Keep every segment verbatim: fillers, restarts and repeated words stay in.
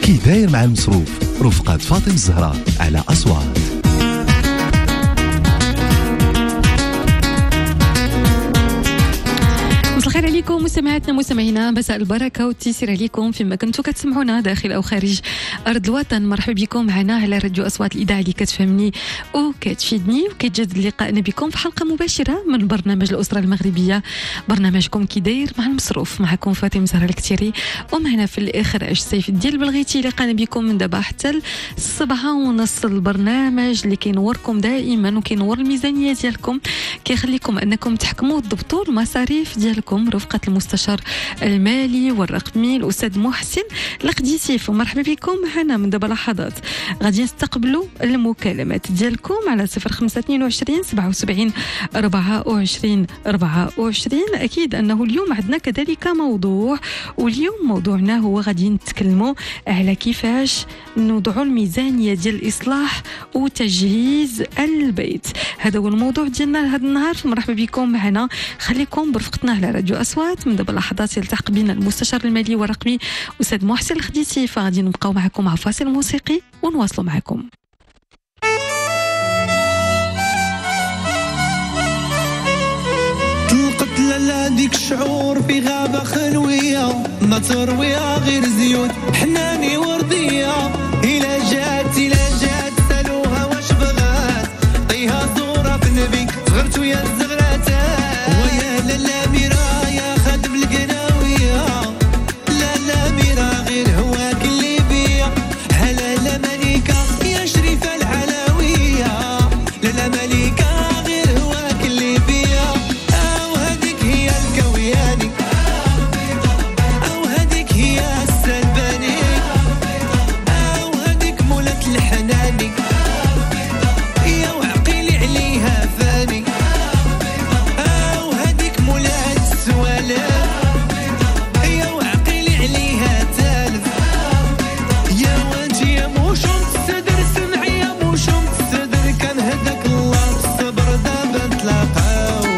كي داير مع المصروف رفقة فاطمة الزهراء على أصوات. الخير عليكم مستمعاتنا مستمعينا، مساء البركه والتيسير عليكم فيما كنتوا كتسمعونا داخل او خارج ارض الوطن. مرحبا بكم معنا على راديو اصوات الاذاعه اللي كتفهمني وكتفيدني، وكيتجدد لقائنا بكم في حلقه مباشره من برنامج الاسره المغربيه، برنامجكم كي داير مع المصروف. معكم فاطمه زهراء الكتيري، ومعنا في الاخراج سيف الدين بلغيتي. لقانا بكم من دابا حتى الصبعه ونص البرنامج اللي كينوركم دائما وكينور الميزانيه ديالكم، كيخليكم انكم تحكموا وتضبطوا المصاريف ديالكم رفقة المستشار المالي والرقمي الأستاذ محسن القديسيف. ومرحبا بكم معنا من دابا لحظات. غادي نستقبلوا المكالمات ديالكم على صفر خمسة اثنين وعشرين سبعة وسبعين أربعة وعشرين أربعة وعشرين. أكيد أنه اليوم عندنا كذلك موضوع، واليوم موضوعنا هو غادي نتكلموا على كيفاش نوضعوا الميزانية ديال الإصلاح وتجهيز البيت. هذا هو الموضوع ديالنا هذا النهار. مرحبا بكم معنا، خليكم برفقتنا على راديو أصوات. من دابا لحظات يلتحق بنا المستشار المالي والرقمي أستاذ محسن القديسي، فغادي نبقاو معكم مع فاصل موسيقي ونواصلوا معكم. طلقت لالا ديك الشعور في غابة خلوية، ما ترويها غير زيوت حناني وردية. إلا جات إلا جات سالوها واش بغات، طيها زورة في النبي صغرت ويا الزغراتات. ويا لالا ميرايا خادم القناوية، لالا ميرا غير هواك اللي بيا. هلا لا مليكة يا شريفة العلوية، لالا مليكة غير هواك اللي بيا. أو هذيك هي الكوياني، أو هذيك هي السلباني، أو هذيك مولات الحناني، يا وعقيلي عليها فاني. أو هذيك مولات السوالف، يا وعقيلي عليها تالف. يا وانتي يا موشوم الصدر سمعي يا موشوم الصدر، كان هداك الله بالصبر دابا نتلاقاو.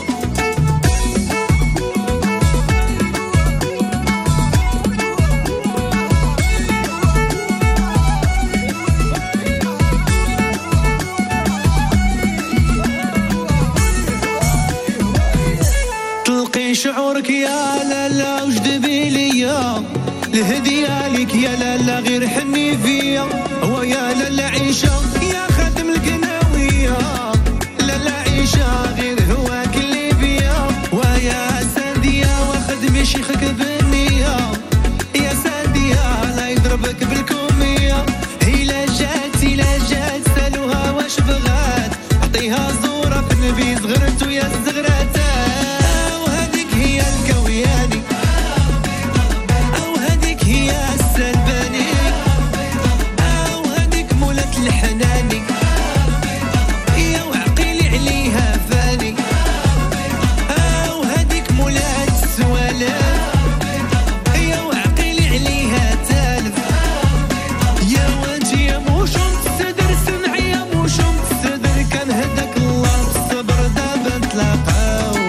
تلقي شعورك يا لالا وجدبي ليا، الهدية ليك يا لالا غير حني فيا. ويا لالا عيشة يا خادم القناوية، لالا عيشة غير هواك اللي بيا. ويا ساندية واخدمي شيخك بالنية، يا ساندية لا يضربك بالكومية. إلا جات إلا جات سالوها واش بغات، عطيها زورة في النبي صغرت ويا الزغراتات. أو هذيك هي الكوياني، أو هذيك هي السلباني، أو هذيك مولات الحناني، يا وعقيلي عليها فاني. أو هذيك مولات السوالف، يا وعقيلي عليها تالف. يا وانتي يا موشوم الصدر سمعي يا موشوم الصدر، كان هداك الله بالصبر دابا نتلاقاو.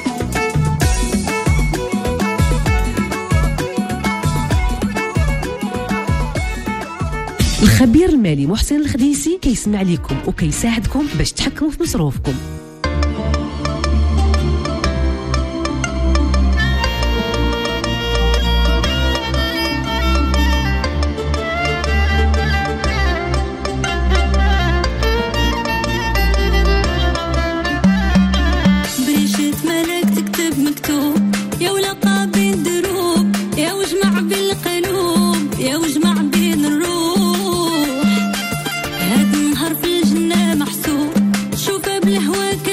الخبير المالي محسن الخديسي كيسمع لكم وكيساعدكم باش تحكموا في مصروفكم. بريشة ملك تكتب مكتوب، يا ولقى بين دروب، يا وجمع بالقلوب، يا وجمع بين الروح. هاد النهار في الجنة محسوب، شوفه بالهواك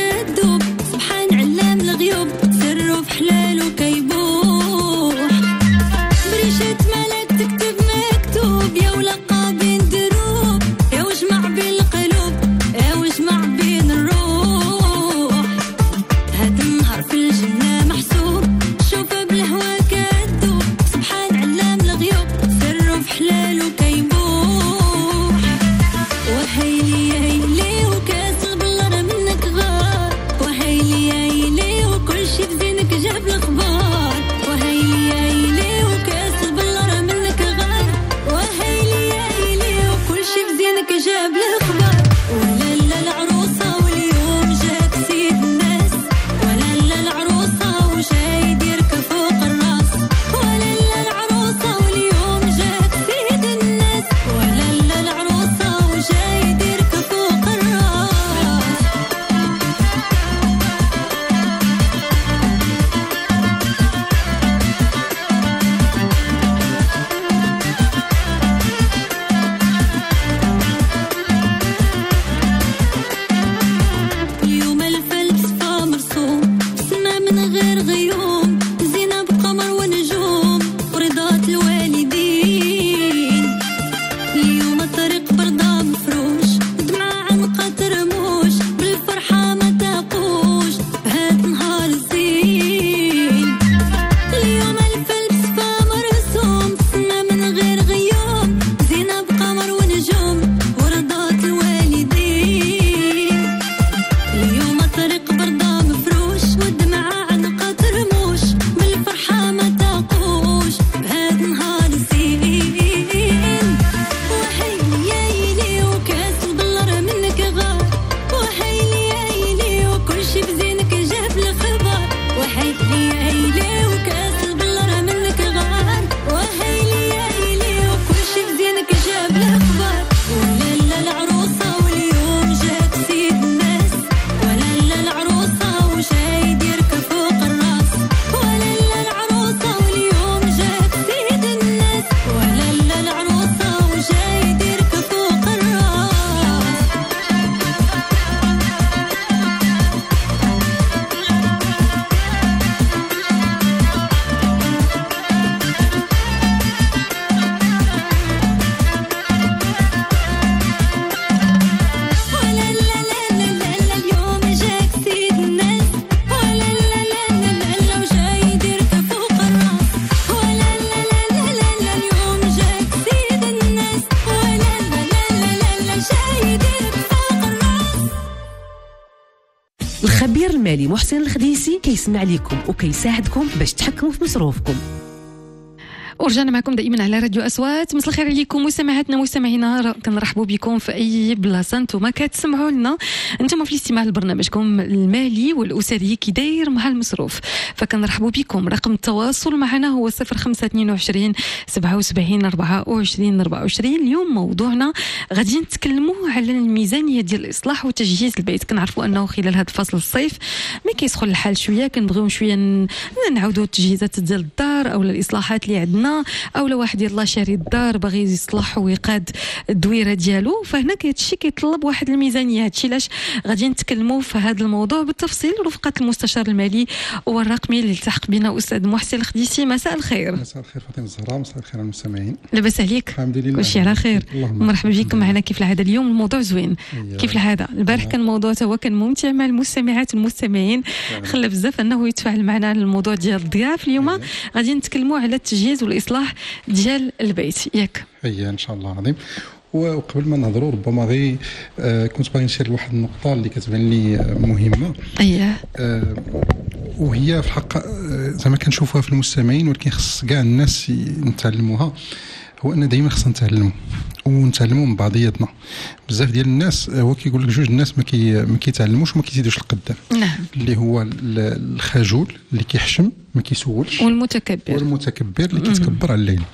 المالي محسن الخديسي كيسمع لكم وكيساعدكم باش تحكموا في مصروفكم. ورجعنا معكم دائما على راديو أصوات. مساء الخير عليكم مستمعاتنا مستمعينا، كنرحبوا بكم في اي بلاصه نتوما كتسمعوا لنا. انتم في الاستماع لبرنامجكم المالي والاسري كي داير مع المصروف، فكنرحبوا بكم. رقم التواصل معنا هو صفر خمسة اثنين وعشرين سبعة وسبعين أربعة وعشرين أربعة وعشرين. اليوم موضوعنا غادي نتكلموا على الميزانيه ديال الاصلاح وتجهيز البيت. كنعرفوا انه خلال هذا فصل الصيف ملي كيسخن الحال شويه كنبغيو شويه نعاودوا التجهيزات ديال الدار او الاصلاحات اللي عندنا، او لو واحد يلاه شاري الدار باغي يصلح ويقاد الدويره ديالو، فهنا كيتشي كيطلب واحد الميزانيه. هادشي علاش غادي نتكلموا في هذا الموضوع بالتفصيل رفقه المستشار المالي والرقمي اللي التحق بنا استاذ محسن الخديسي. مساء الخير. مساء الخير فاطمه الزهراء، مساء الخير على المستمعين. لاباس عليك؟ الحمد لله كلشي على خير. مرحبا بكم معنا كيف العاده. اليوم الموضوع زوين كيف العاده. البارح كان الموضوع هو كان ممتع مع المستمعات والمستمعين، خلى بزاف انه يتفاعل معنا على الموضوع ديال الضياف. اليوم غادي نتكلموا على التجهيز والاصلاح ديال البيت ياك. هي ان شاء الله العظيم. وقبل ما نهضروا ربما غير آه كنت باغي نشير لواحد النقطه اللي كتبان لي آه مهمه. اييه. آه وهي في الحق آه زعما كنشوفوها في المستمعين، ولكن خص كاع الناس نتعلموها. هو ان دائما خصنا نتعلموا ونتعلموا من بعضياتنا. بزاف ديال الناس هو كيقول لك جوج الناس ما كي ما كيتعلموش وما كيزيدوش لقدام. نعم. اللي هو الخجول اللي كيحشم ما كيسولش، والمتكبر والمتكبر اللي كيتكبر على الليل.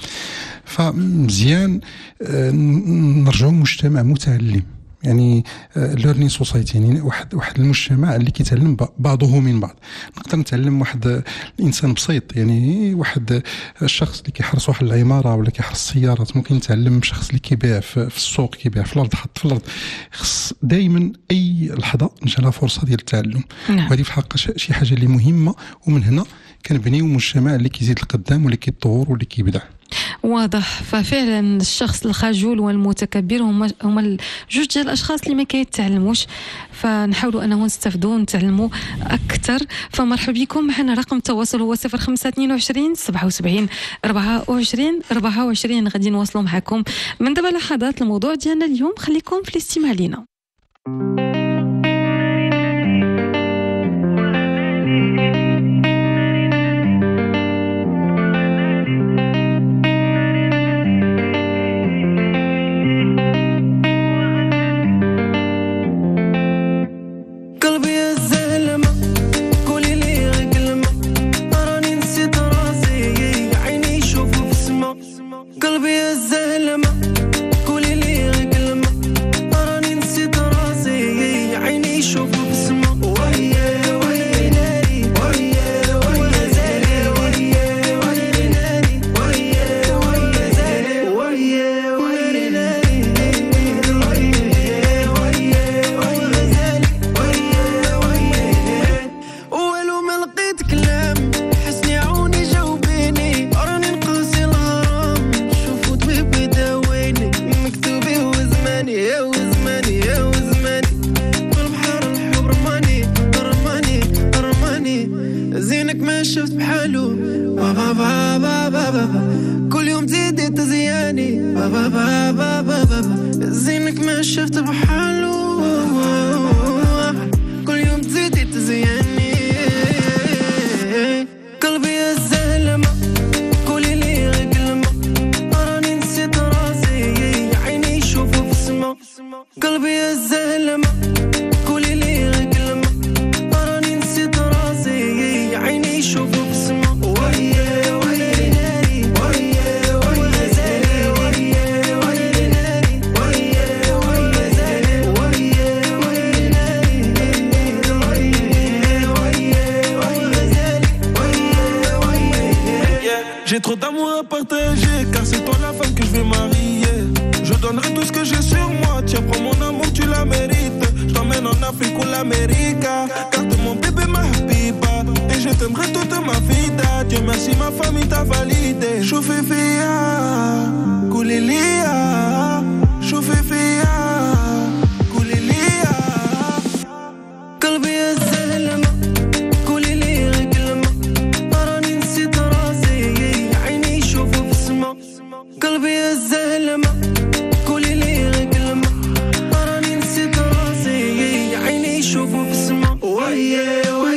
فمزيان نرجعوا مجتمع متعلم، يعني ليرنين سوسايتي، يعني واحد واحد المجتمع اللي كيتعلم بعضه من بعض. نقدر نتعلم واحد الانسان بسيط، يعني واحد الشخص اللي كيحرس واحد العماره ولا كيحرس سيارات ممكن يتعلم شخص اللي كيبيع في السوق، كيبيع في الارض، حط في الارض. خص دائما اي لحظه نجعلها فرصه ديال التعلم. نعم. وهذه في الحقيقه شي حاجه اللي مهمه، ومن هنا كنبنيو مجتمع اللي كيزيد القدام واللي كيتطور واللي كيبدع. واضح. ففعلا الشخص الخجول والمتكبر هما هما جوج ديال الاشخاص اللي ما كيتعلموش، فنحاولوا اننا نستافدوا ونتعلموا اكثر. فمرحبا بكم. معنا رقم التواصل هو صفر خمسة اثنين وعشرين سبعة وسبعين أربعة وعشرين أربعة وعشرين. غادي نواصلوا معكم من دابا لحظات. الموضوع ديالنا اليوم خليكم في الاستماع لينا. J'ai trop d'amour à partager, car c'est toi la femme que je vais marier. Je donnerai tout ce que j'ai sur moi, tiens prends mon amour, tu la mérites. Je t'emmène en Afrique ou l'Amérique, car t'es mon bébé ma habiba. Et je t'aimerai toute ma vie, Dieu merci ma famille t'a validé. Choufifia, Koulilia, Choufifia, Koulilia. Qalbi الزلمة قلبي الزلمة قولي لي غير كلمة راني نسيت راسي عيني يشوفوا في السما ويا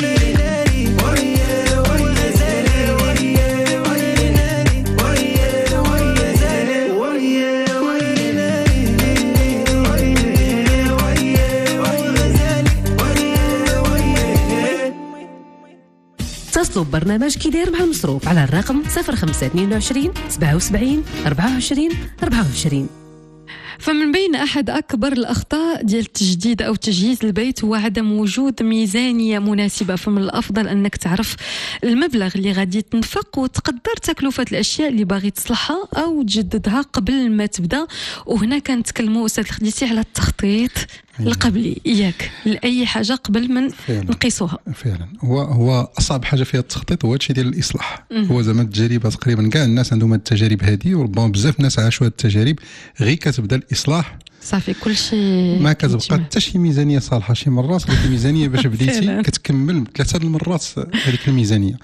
اتصلوا ببرنامج كي داير مع المصروف على الرقم صفر خمسة اثنين وعشرين سبعة وسبعين أربعة وعشرين أربعة وعشرين. فمن بين أحد أكبر الأخطاء ديال التجديد أو تجهيز البيت هو عدم وجود ميزانية مناسبة. فمن الأفضل أنك تعرف المبلغ اللي غادي تنفق وتقدر تكلفة الأشياء اللي باغي تصلحها أو تجددها قبل ما تبدأ. وهنا كنتكلموا أستاذ الخديسي على التخطيط القبلي إياك لأي حاجة قبل ما نقيسوها. فعلا هو هو أصعب حاجة فيها التخطيط هو الشيء ديال الإصلاح. هو زعما التجارب تقريبا كاع الناس عندهم التجارب هذه، وربما بزاف الناس عاشوا هذه التجارب. غير كتبدا الإصلاح صافي كل شيء ما كتبقى حتى شي ميزانيه صالحه. شي مرات غير الميزانيه باش بديتي كتكمل ثلاثه المرات هذيك الميزانيه.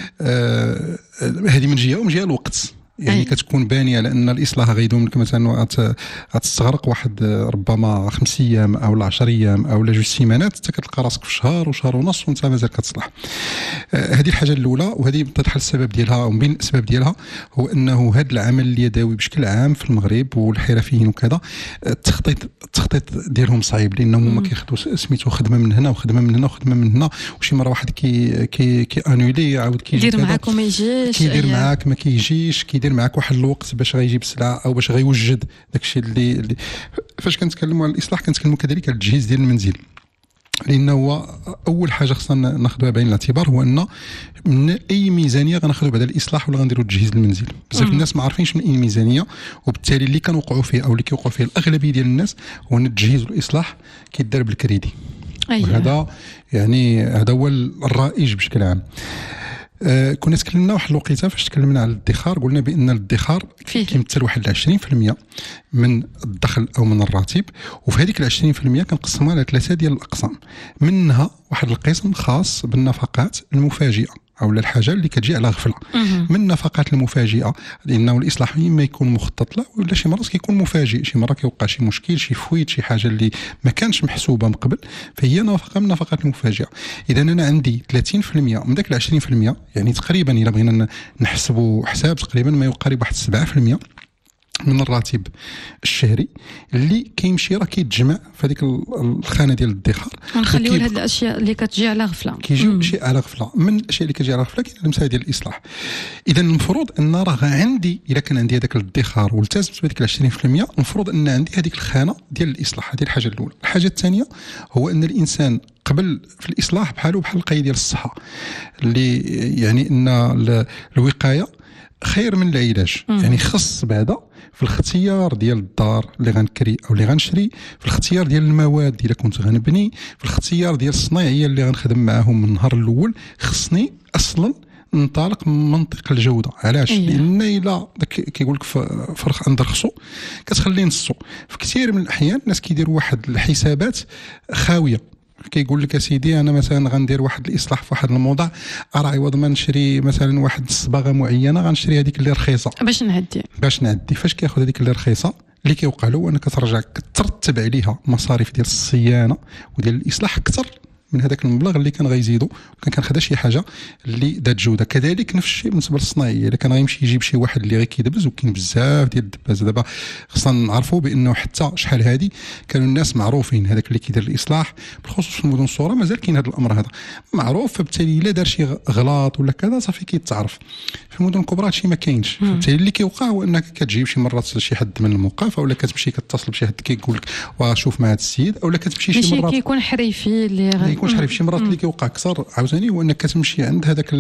آه هذه من جهه، ومن جهه الوقت يعني أي. كتكون بانيه على ان الاصلاح غيدوم لك مثلا غتستغرق واحد ربما خمس ايام او عشر ايام او جوج سيمانات، حتى كتلقى راسك في شهر وشهر ونص وانت مازال كتصلح. آه هذه الحاجه الاولى، وهذه بطبيعه السبب ديالها ومن بين الاسباب ديالها هو انه هذا العمل اليدوي بشكل عام في المغرب والحرفيين وكذا التخطيط التخطيط ديالهم صعيب، لانهم هما كياخذوا سميتو خدمه من هنا وخدمه من هنا وخدمه من هنا، وشي مره واحد كي كي كي انولي عاود كيجي كيدير معاك وما يجيش، كيدير معاك ما كيجيش، كيدير معاك واحد الوقت باش غيجيب السلعه او باش غيوجد داكشي اللي, اللي فاش كنتكلموا على الاصلاح كنتكلموا كذلك على التجهيز ديال المنزل، لانه هو اول حاجه خصنا ناخذوها بعين الاعتبار هو ان من اي ميزانيه غناخذوا بعد الاصلاح ولا غنديروا تجهيز المنزل. بزاف الناس ما عارفينش من اي ميزانيه، وبالتالي اللي كنوقعوا فيه او اللي كيوقعوا فيه الاغلبيه ديال الناس هو ان التجهيز والاصلاح كيدار بالكريدي. أيوة. وهذا يعني هذا هو الرائج بشكل عام. آه كنا تكلمنا واحد الوقيته فاش تكلمنا على الادخار، قلنا بان الادخار كيمثل واحد عشرين بالمئة من الدخل او من الراتب، وفي هذيك عشرين بالمئة كنقسموها على ثلاثه ديال الاقسام، منها واحد القسم خاص بالنفقات المفاجئه او الحاجه اللي كتجي على غفله. من النفقات المفاجئه لانه الاصلاح اما يكون مخطط له ولا شي مرات كيكون مفاجئ، شي مره كيوقع شي مشكل شي فويت شي حاجه اللي ما كانش محسوبه من قبل، فهي نفقه من النفقات المفاجئه. اذا انا عندي ثلاثين بالمئة من داك عشرين بالمئة، يعني تقريبا الا بغينا نحسبوا حساب تقريبا ما يقارب واحد سبعة بالمئة من الراتب الشهري اللي كيمشي راه كيتجمع في هذيك الخانه ديال الادخار. ونخليو هاد الاشياء اللي كتجي على غفله، كيجيو شي على غفله. من الاشياء اللي كتجي على غفله كاين المساله ديال الاصلاح. اذا المفروض ان راه عندي الا كان عندي هذاك الادخار والتزمت بهذيك عشرين بالمئة، المفروض ان عندي هذيك الخانه ديال الاصلاح. هذه الحاجه الاولى. الحاجه الثانيه هو ان الانسان قبل في الاصلاح بحاله بحال القضيه ديال الصحه، اللي يعني ان الوقايه خير من العلاج. مم. يعني خص بعدا في الاختيار ديال الدار اللي غنكري او اللي غنشري، في الاختيار ديال المواد الا كنت غنبني، في الاختيار ديال الصناعيه اللي غنخدم معاهم من النهار الاول، خصني اصلا ننطلق من منطق الجوده. علاش؟ أيه. لان الا كيقول لك فرق اندرخصو كتخلي نصو. في كثير من الاحيان الناس كيديروا واحد الحسابات خاويه، كيقول لك سيدي انا مثلا غندير واحد الاصلاح في واحد الموضع، راه عوض ما نشري مثلا واحد الصباغه معينه غنشري هذيك اللي رخيصه باش نعدي باش نعدي فاش كياخذ هذيك اللي رخيصه اللي كيوقع له انك كترجع كترتب عليها مصاريف ديال الصيانه وديال الاصلاح اكثر من هذاك المبلغ اللي كان غيزيدوا كان كنخدا شي حاجه اللي ذات جوده. كذلك نفس الشيء بالنسبه للصناعيه، الا كان غيمشي يجيب شي واحد اللي غير كيدبز، وكاين بزاف ديال الدبازه دابا خصنا نعرفوا بانه حتى شحال هذه كانوا الناس معروفين هذاك اللي كيدير الاصلاح بالخصوص في المدن الصغرى مازال كاين هذا الامر هذا معروف، فبالتالي الا دار شي غلط ولا كذا صافي كيتعرف. في المدن الكبرى هادشي ما كاينش، فبالتالي اللي كيوقع هو انك كتجيب شي مرات شي حد من الموقف، اولا كتمشي كتصل بشي حد كيقول لك وشوف مع هذا السيد، اولا كتمشي شي مرات كيكون حريفي اللي ما يكونش حريفي شي مرات اللي كيوقع اكثر عاوتاني هو انك كتمشي عند هذاك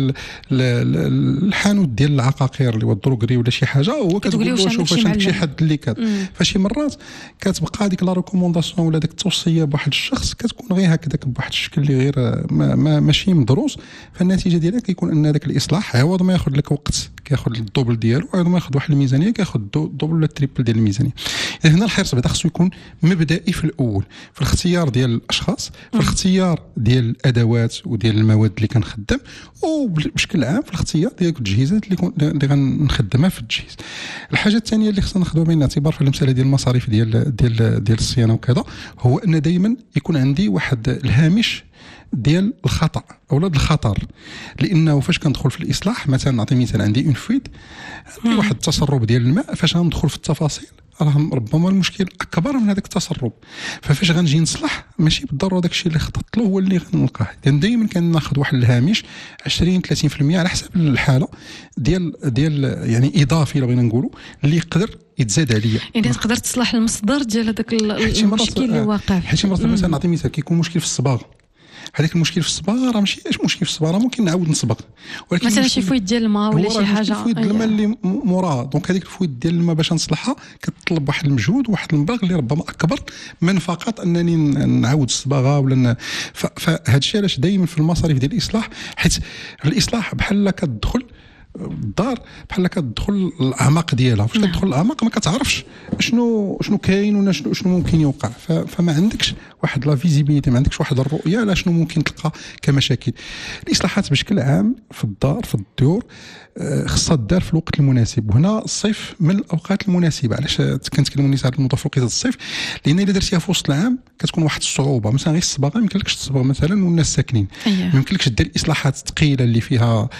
الحانوت ديال العقاقير اللي هو الدروغري ولا شي حاجه، هو كتقول له شوف واش عندك شي حد اللي كذا. فشي مرات كتبقى هذيك لا ريكومونداسيون ولا ديك التوصيه بواحد الشخص كتكون غير هكذاك بواحد الشكل اللي غير ما, ما ماشي مدروس، فالنتيجه ديالها كيكون ان هذاك الاصلاح عوض ما ياخذ لك وقت كياخذ الدوبل ديالو، عوض ما ياخذ واحد الميزانيه كياخذ الدوبل ولا التريبل ديال الميزانيه. اذا هنا الحرص بعدا خصو يكون مبدئي في الاول في الاختيار ديال الاشخاص، في الاختيار ديال الادوات وديال المواد اللي كنخدم، وبشكل عام في الاختيار ديال التجهيزات اللي اللي غنخدمها في التجهيز. الحاجه الثانيه اللي خصنا ناخذوها بعين الاعتبار في المساله ديال المصاريف ديال ديال ديال الصيانه وكذا، هو ان دائما يكون عندي واحد الهامش ديال الخطا او لا الخطر، لانه فاش كندخل في الاصلاح مثلا نعطي مثال عندي اون فويت عندي واحد التسرب ديال الماء، فاش غندخل في التفاصيل راه ربما المشكل اكبر من هذاك التسرب. ففاش غنجي نصلح ماشي بالضروره داك الشيء اللي خططت له هو اللي غنلقاه. يعني دائما كناخذ واحد الهامش عشرين ثلاثين بالمئة على حسب الحاله ديال ديال يعني اضافي، لو بغينا نقولوا اللي يقدر يتزاد عليا. يعني تقدر تصلح المصدر ديال هذاك المشكل اللي واقع. حيت مرات مثلا نعطي مثال، كيكون مشكل في الصباغ، هذاك المشكل في الصباغه راه ماشي مشكل في الصباغه، ممكن نعاود نصبغ، ولكن مثلا شي فويت ديال الماء ولا شي حاجه فويت ديال الماء اللي موراه. دونك هذيك الفويت ديال الماء باش نصلحها كتطلب واحد المجهود وواحد المبلغ اللي ربما اكبر من فقط انني نعاود الصباغه ولا. فهذا الشيء علاش دائما في المصاريف ديال الاصلاح، حيت الاصلاح بحال كتدخل الدار بحال كتدخل الاعماق ديالها. فاش كتدخل الاعماق ما كتعرفش شنو شنو كاين ولا شنو شنو ممكن يوقع. فما عندكش واحد لا فيزيبيليتي، ما عندكش واحد الرؤيه على شنو ممكن تلقى كمشاكل. الاصلاحات بشكل عام في الدار في الديور خصها تدار في الوقت المناسب، وهنا الصيف من الاوقات المناسبه. علاش كنتكلموا الناس على المتفرقات الصيف؟ لان الا درتيها في وسط العام كتكون واحد الصعوبه. مثلا غير الصباغه ما يمكنلكش تصبغ مثلا والناس ساكنين، ما يمكنلكش دير اصلاحات ثقيله اللي فيها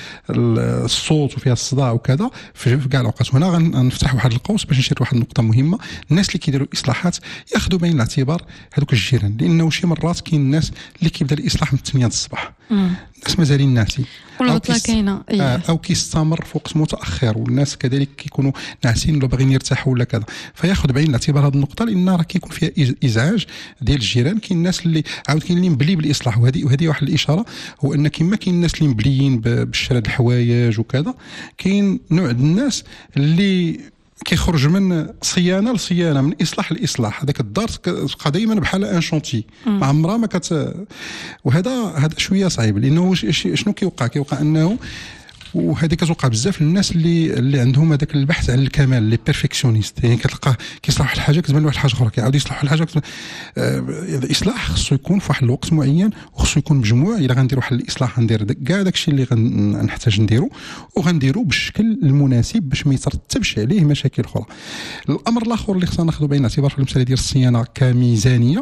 الصوت وفيها الصداع وكذا في كاع الاوقات. هنا غنفتح واحد القوس باش نشير واحد النقطه مهمه. الناس اللي كيديروا الاصلاحات ياخذوا بعين الاعتبار هذوك الجيران، لانه شي مرات كاين الناس اللي كيبدا الاصلاح من ثمانية الصباح، الناس مازالين ناعسين والعطله كاينه، او كيستمر في وقت متاخر والناس كذلك كيكونوا ناعسين ولا باغيين يرتاحوا ولا كذا. فياخذ بعين الاعتبار هذه النقطه، لان راه كيكون فيها ازعاج ديال الجيران. كاين الناس اللي عاود كاين اللي مبلي بالاصلاح، وهذه وهذه واحد الاشاره، هو ان كما كاين الناس اللي مبليين بالشراء الحوايج وكذا، كاين نوع الناس اللي كيخرج من صيانه لصيانه، من اصلاح لاصلاح. هذاك الدار تبقى دائما بحال ان شونتي، ما عمرها ما كت. وهذا هذا شويه صعيب، لانه شنو كيوقع؟ كيوقع انه وهذه كتوقع بزاف للناس اللي اللي عندهم هذاك البحث عن الكمال، لي بيرفكسيونيست. يعني كتلقاه كيصلح واحد الحاجه كتبان له واحد الحاجه اخرى، كيعاود يصلح واحد الحاجه. آه الاصلاح خصو يكون في واحد الوقت معين، وخصو يكون مجموع. الا غندير واحد الاصلاح غندير كاع داك الشيء اللي غنحتاج نديرو، وغنديرو بالشكل المناسب باش ما يترتبش عليه مشاكل اخرى. الامر الاخر اللي خصنا ناخذ بعين الاعتبار في المساله ديال الصيانه كميزانيه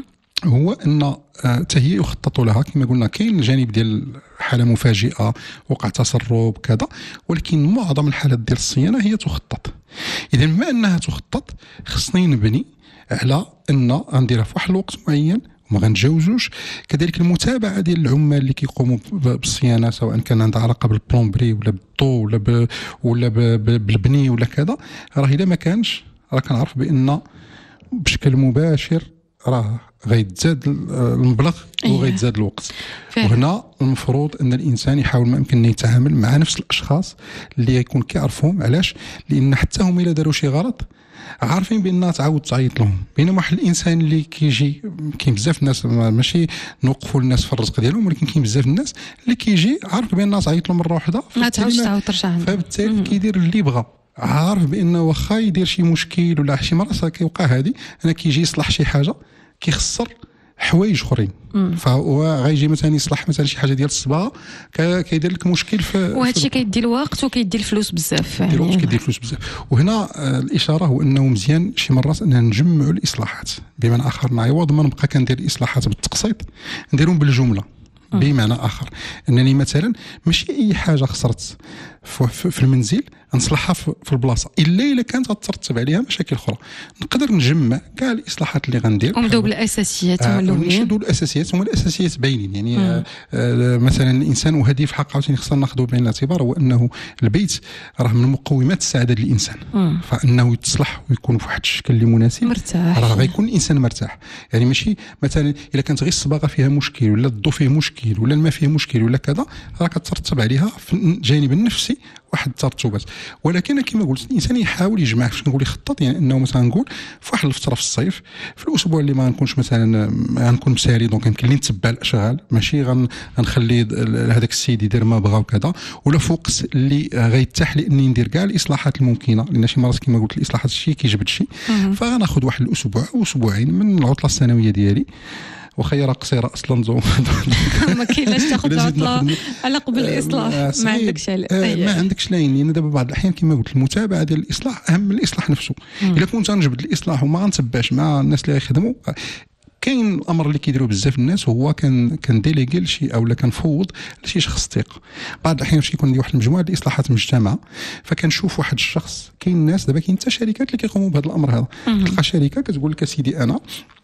هو ان حتى هي يخطط لها. كما قلنا كاين الجانب ديال حاله مفاجئه، وقع تسرب كذا، ولكن معظم الحالات ديال الصيانه هي تخطط. اذا بما انها تخطط خصني نبني على ان غنديرها في واحد الوقت معين وما غنتجاوزوش. كذلك المتابعه ديال العمال اللي كيقوموا بالصيانه، سواء كان عندها علاقه بالبلومبري ولا بالضو ولا ب... ولا ب... بالبني ولا كذا، راه الا ما كانش راه كنعرف بان بشكل مباشر راه غيتزاد المبلغ وغيتزاد الوقت. وهنا المفروض ان الانسان يحاول ما يمكن يتعامل مع نفس الاشخاص اللي يكون كيعرفهم. علاش؟ لان حتى هم الا داروا شي غلط عارفين بان تعاود تعيط لهم. بينما واحد الانسان اللي كيجي، كاين بزاف الناس ماشي نوقفوا الناس في الرزق ديالهم، ولكن كاين بزاف الناس اللي كيجي عارف بان تعيط له مره واحده ما تعاودش تعاود ترجع، فبالتالي كيدير اللي بغى، عارف بانه واخا يدير شي مشكل ولا شي مرة كيوقع هذه انا كيجي يصلح شي حاجه كيخسر حوايج اخرين. فهو غيجي مثلا يصلح مثلا شي حاجه ديال الصباغه كيدير لك مشكل في وهذا الشيء كيدي الوقت وكيدي الفلوس بزاف. كيدير الوقت كيدي الفلوس بزاف. وهنا الاشاره هو انه مزيان شي مرات ان نجمعوا الاصلاحات. بمعنى اخر نعوض ما نبقى كندير الاصلاحات بالتقسيط، نديرهم بالجمله. بمعنى اخر انني مثلا ماشي اي حاجه خسرت في المنزل نصلحها في البلاصه الا الا كانت غترتب عليها مشاكل اخرى. نقدر نجمع كاع الاصلاحات اللي غندير ونبداو بالاساسيات هما الاولين. نشدوا الاساسيات، هما الاساسيات باينين. يعني آه آه مثلا الانسان، وهذه في حق عاوتاني خصنا ناخذوا بعين الاعتبار، هو انه البيت راه من مقومات السعاده للانسان. مم. فانه يتصلح ويكون في واحد الشكل اللي مناسب مرتاح، راه غيكون الانسان مرتاح. يعني ماشي مثلا الا كانت غير الصباغه فيها مشكل ولا الضو فيه مشكل ولا الماء فيه مشكل ولا كذا، راه كترتب عليها في الجانب النفسي واحد الترتبات. ولكن كما قلت الانسان يحاول يجمع، باش نقول يخطط. يعني انه مثلا نقول في واحد الفتره في الصيف، في الاسبوع اللي ما غنكونش مثلا غنكون مسالي، دونك يمكن لي نتبع الاشغال، ماشي غنخلي هذاك السيد يدير ما بغا وكذا، ولا في وقت اللي غيتاح لي اني ندير كاع الاصلاحات الممكنه. لان شي مرات كما قلت الاصلاحات الشيء كيجبد شيء، فغناخذ واحد الاسبوع او اسبوعين من العطله السنويه ديالي، وخير قصيره اصلا زو ما كاينلاش تاخذ عطله على قبل الاصلاح، ما عندكش ما عندكش لاين. لان دابا بعض الاحيان كما قلت المتابعه ديال الاصلاح اهم من الاصلاح نفسه. الا كنت غنجبد الاصلاح وما غنتبعش مع الناس اللي غيخدموا، كاين الامر اللي كيديروا بزاف الناس هو كان كان ديليغي لشي او لا كنفوض لشي شخص ثقه. بعض الاحيان فاش كيكون عندي واحد المجموعه ديال الاصلاحات المجتمع فكنشوف واحد الشخص، كاين الناس دابا كاين حتى شركات اللي كيقوموا بهذا الامر هذا. تلقى شركه كتقول لك سيدي انا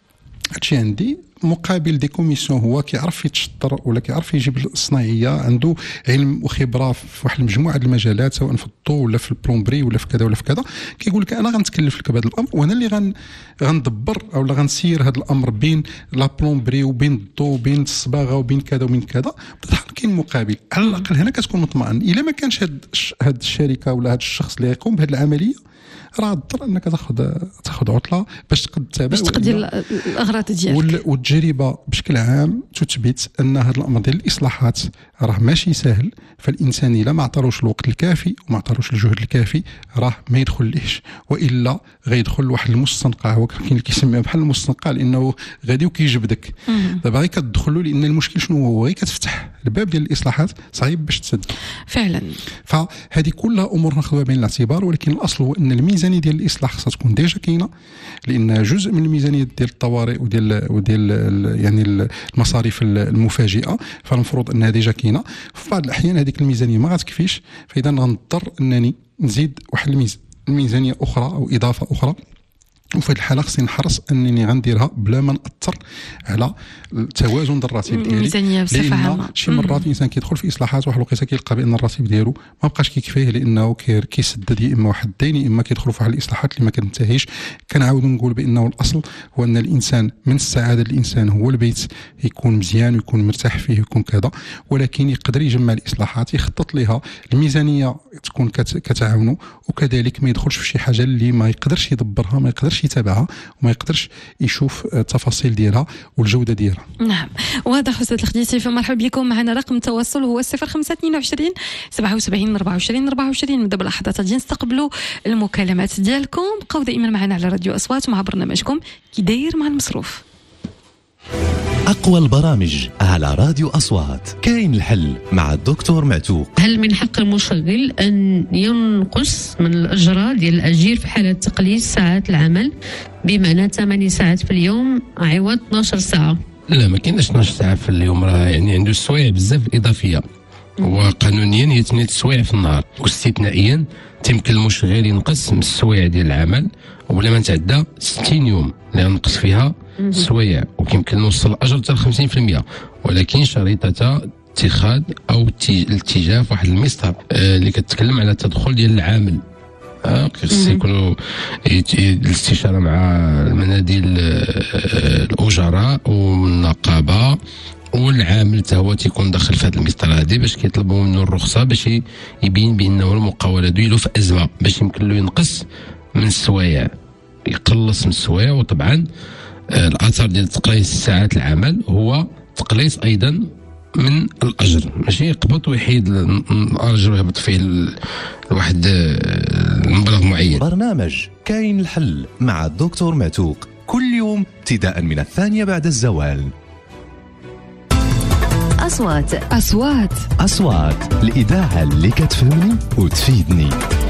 هادشي عندي مقابل دي كوميسيون، هو كيعرف يتشطر ولا كيعرف يجيب الصناعيه، عنده علم وخبره في واحد المجموعه ديال المجالات سواء في الضوء ولا في البلومبري ولا في كذا ولا في كذا، كيقول لك انا غنتكلف لك بهذا الامر وانا اللي غن غندبر او غنسير هذا الامر بين لا بلومبري وبين الضوء وبين الصباغه وبين كذا وبين كذا، بطبيعه كاين مقابل. على الاقل هنا كتكون مطمئن. الا ما كانش هاد هاد الشركه ولا هاد الشخص اللي يقوم بهذه العمليه راه تضطر انك تاخذ تاخذ عطله باش تقد تتابع باش تقضي الاغراض ديالك. والتجربه بشكل عام تثبت ان هذا الامر ديال الاصلاحات راه ماشي سهل، فالانسان الا ما عطاروش الوقت الكافي وما عطاروش الجهد الكافي راه ما يدخلش، والا غيدخل واحد المستنقع. هو كاين اللي كيسميها بحال المستنقع لانه غادي وكيجبدك. دابا غير كتدخلوا لان المشكل شنو هو؟ غير كتفتح الباب ديال الاصلاحات صعيب باش تسد فعلا. فهذه كلها امور ناخذوها بعين الاعتبار، ولكن الاصل هو ان الميزانيه ديال الاصلاح خصها تكون ديجا كاينه، لان جزء من الميزانيه ديال الطوارئ وديال وديال يعني المصاريف المفاجئه فالمفروض انها ديجا كاينه. في بعض الاحيان هذيك الميزانيه ما غتكفيش، فاذا غنضطر انني نزيد واحد الميزانيه اخرى او اضافه اخرى، وفي هذه الحاله خصني نحرص انني غنديرها بلا ما ناثر على التوازن ديال الراتب ديالي. الميزانيه بصفه عامه شي مرات الانسان كيدخل في اصلاحات واحد الوقيته كيلقى بان الراتب ديالو ما بقاش كيكفيه، لانه كيسدد يا اما واحد الدين يا اما كيدخلوا في واحد الاصلاحات اللي ما كتنتهيش. كنعاودوا نقول بانه الاصل هو ان الانسان من السعاده الانسان هو البيت يكون مزيان ويكون مرتاح فيه ويكون كذا، ولكن يقدر يجمع الاصلاحات يخطط لها، الميزانيه تكون كتعاونوا، وكذلك ما يدخلش في شي حاجه اللي ما يقدرش يدبرها ما يقدرش يتابعها وما يقدرش يشوف التفاصيل ديالها والجوده ديالها. نعم، وهذا حسن الخديتي. فمرحبا بكم. معنا رقم التواصل هو صفر خمسة اثنين وعشرين سبعة وسبعين أربعة وعشرين أربعة وعشرين. من دابا لحظات غادي نستقبلوا المكالمات ديالكم. بقاو دائما معنا على راديو اصوات مع برنامجكم كي داير مع المصروف. أقوى البرامج على راديو أصوات. كاين الحل مع الدكتور معتوق. هل من حق المشغل أن ينقص من الأجرة ديال الأجير في حالة تقليل ساعات العمل، بمعنى ثمانية ساعات في اليوم عوض اثناش ساعة؟ لا، ما كاينش اثناش ساعة في اليوم، راه يعني عنده السوايع بزاف إضافية، وقانونيا هي ثمانية سوايع في النهار، واستثنائيا تيمكن المشغل ينقص من السوايع ديال العمل وبلا ما نتعدى ستين يوم اللي نقص فيها السوايع، وكيمكن نوصل الاجر حتى خمسين بالمئة، ولكن شريطه اتخاذ او الاتجاه في واحد المسطر آه اللي كتكلم على التدخل ديال العامل. آه خص يكونوا الاستشاره مع المناديل آه الاجراء والنقابه، والعامل حتى هو تيكون داخل في هذا المسطره هذه باش كيطلبوا منه الرخصه باش يبين بانه المقاوله ديالو في ازمه، باش يمكن له ينقص من السوايع، يقلص من السوايع. وطبعا آه الاثر ديال تقليص ساعات العمل هو تقليص ايضا من الاجر، ماشي يقبض ويحيد الاجر ويهبط فيه لواحد المبلغ معين. برنامج كاين الحل مع الدكتور معتوق كل يوم ابتداء من الثانية بعد الزوال. أصوات أصوات أصوات الإذاعة اللي كتفهمني وتفيدني.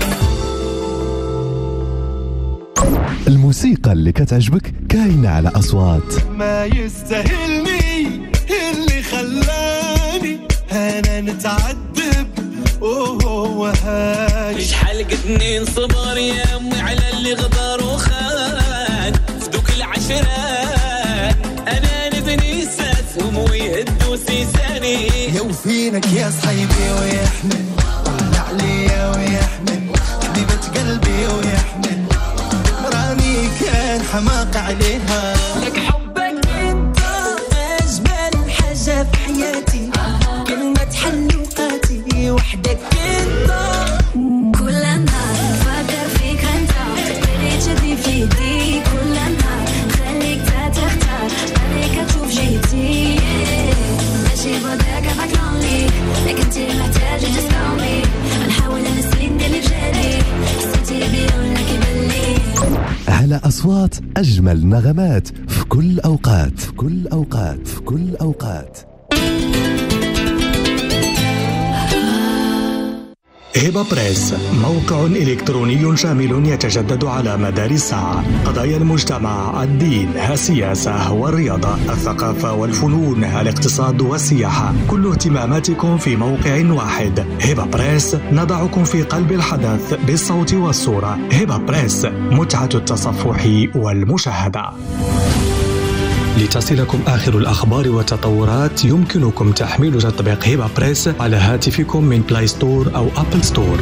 الموسيقى اللي كتعجبك كاينة على أصوات. ما يستاهلني اللي خلاني أنا نتعذب وهو هاني. شحال قدني نصبر يا أمي على اللي غدر وخان في دوك العشرات، أنا نبني ساسهم ويهدوا سيساني. يا وفينك يا صحيبي ويحمل طلع عليا ويحمل حبيبة قلبي ويحمل راني كان حماق عليها. لك حبك انت أجمل حاجة في حياتي، كلمة حلوقاتي وحدك انت. كل نهار فكر فيك انت، تقدري تشدي في يدي كل نهار، خليك تختار خليك تشوف جيتي، ماشي بوداك فاكروني لك انتي محتاجة تسمعوني، نحاول نسلي ندير بجالي حسيتي بي ولا كيبلي. على أصوات أجمل نغمات في كل أوقات في كل أوقات في كل أوقات. هبة بريس موقع إلكتروني شامل يتجدد على مدار الساعة. قضايا المجتمع، الدين، السياسة والرياضة، الثقافة والفنون، الاقتصاد والسياحة، كل اهتماماتكم في موقع واحد. هبة بريس نضعكم في قلب الحدث بالصوت والصورة. هبة بريس، متعة التصفح والمشاهدة. لتصلكم آخر الأخبار والتطورات يمكنكم تحميل تطبيق هبة بريس على هاتفكم من بلاي ستور أو أبل ستور.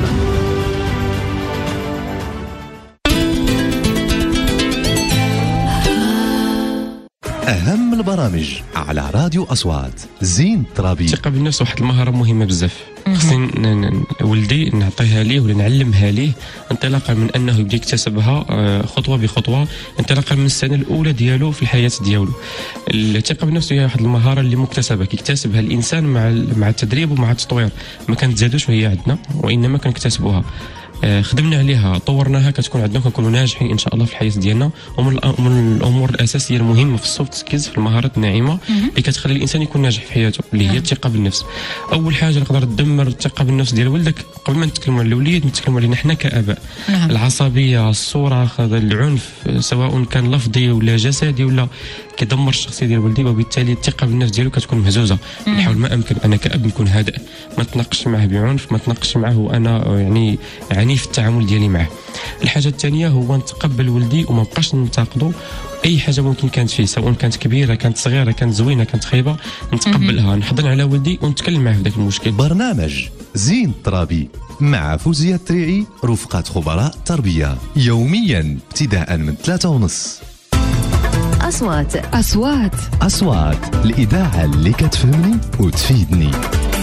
أهم البرامج على راديو أصوات. زين ترابي. الثقة بالنفس واحد المهارة مهمة بزاف. خصني ولدي نعطيها ليه ولا نعلمها ليه انطلاقا من انه يبدا يكتسبها خطوه بخطوه، انطلاقا من السنه الاولى ديالو في الحياه ديالو. الثقه بالنفس هي واحد المهاره اللي مكتسبه كيكتسبها الانسان مع مع التدريب ومع التطوير، ما كنتزادوش وهي عندنا وانما كنكتسبوها. خدمنا عليها، طورناها، كتكون عندنا كنكونوا ناجحين ان شاء الله في الحياه ديالنا. ومن الامور الاساسيه المهمه في السوفت سكيلز، في المهارات الناعمه اللي كتخلي الانسان يكون ناجح في حياته، اللي هي الثقه بالنفس. اول حاجه نقدر تدمر الثقه بالنفس ديال ولدك قبل ما نتكلموا على الاوليد نتكلموا علينا حنا كاباء. نعم. العصبيه، الصراخ، العنف سواء كان لفظي ولا جسدي ولا كيدمر الشخصيه ديال ولدي، وبالتالي الثقه بالنفس ديالو كتكون مهزوزه. نحاول ما امكن انا كاب نكون هادئ، ما تناقش معه بعنف، ما تناقش معه وانا يعني عنيف في التعامل ديالي معه. الحاجه الثانيه هو نتقبل ولدي وما بقاش ننتقدو اي حاجه ممكن كانت فيه، سواء كانت كبيره كانت صغيره كانت زوينه كانت خايبه، نتقبلها، نحضن على ولدي ونتكلم معه في ذاك المشكل. برنامج زين ترابي مع فوزية التريعي رفقة خبراء تربية، يوميا ابتداء من ثلاثة ونص. أصوات أصوات أصوات الإذاعة اللي كتفهمني وتفيدني.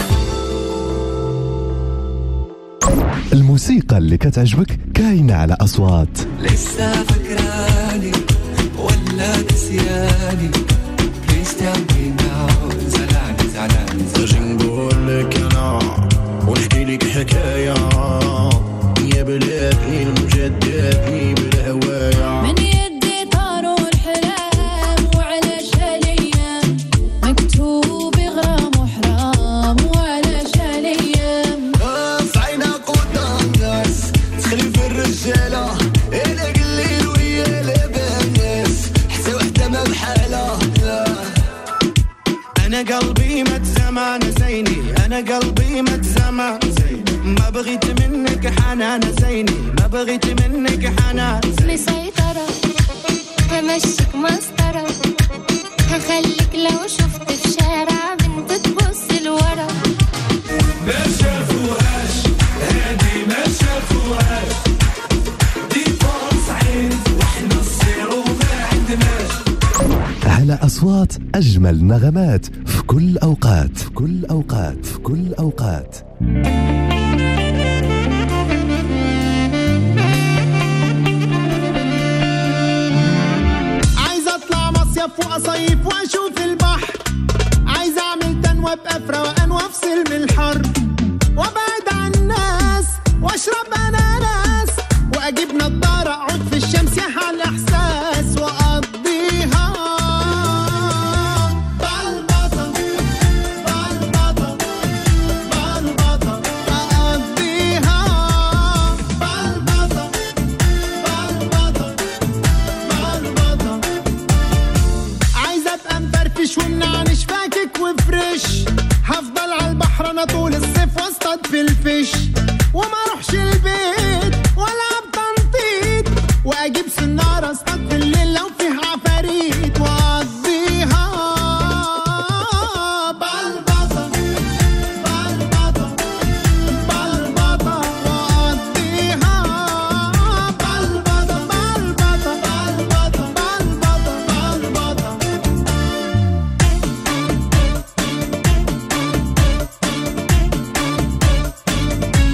الموسيقى اللي كتعجبك كاينة على أصوات. لسه فكراني ولا نسياني، كريستيان بيناو زعلاني زعلاني زعلاني. نقول لك أنا ونحكي لك حكاية يا بلادي المجددني بالهواية. من يدي طاروا الحلام وعلاش هالأيام مكتوب غرام وحرام وعلاش هالأيام. صعينا قدام ناس تخلي في الرجالة إلا قليل ويا لبناس حتى وحدة ما بحالة. أنا قلبي مات زمان زيني، أنا قلبي مات زمان زيني، ما بغيت منك حنان زيني، ما بغيت منك حنان. مسيطرة همشيك مسطرة، هخليك لو شفت في شارع بنت تبص لورا. ما شافوهاش هادي ما شافوهاش، دي فرص عين واحنا نصيروا ما عندناش. على أصوات أجمل نغمات في كل أوقات في كل أوقات في كل أوقات. عايز أطلع مصيف وأصيف وأشوف البحر، عايز أعمل تنوى بأفرة وأن وأفصل من الحر، وأبعد عن الناس وأشرب أناناس، وأجيب نظارة أقعد في الشمس يحل إحساس وأقضيها بالبطة بالبطة بالبطة، أقضيها بالبطة بالبطة بالبطة. عايز أبقى مفرفش والنعنش فاكك وفريش، هفضل على البحر أنا طول الصيف واصطاد في الفيش، وما اروحش البيت ولا بتنطيط، واجيب سنارة اصطاد في الليل لو فيه عفاريت، واقضيها بالبطة بالبطة بالبطة، واقضيها بالبطة بالبطة بالبطة بالبطة بالبطة.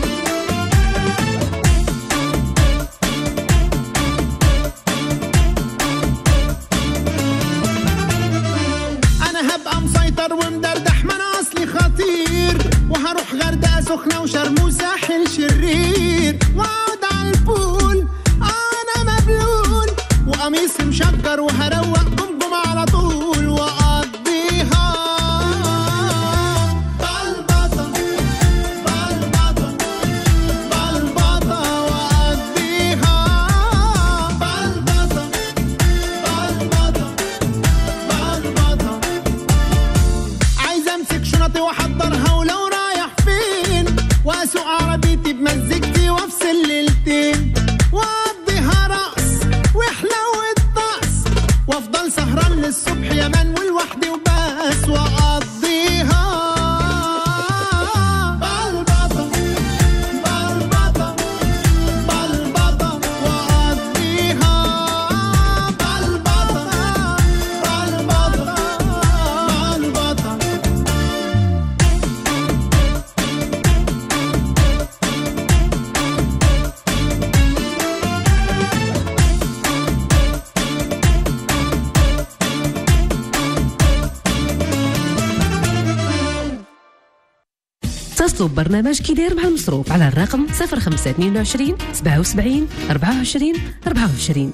اتصلوا ببرنامج كي داير مع المصروف على الرقم صفر خمسة اثنين وعشرين سبعة وسبعين أربعة وعشرين أربعة وعشرين.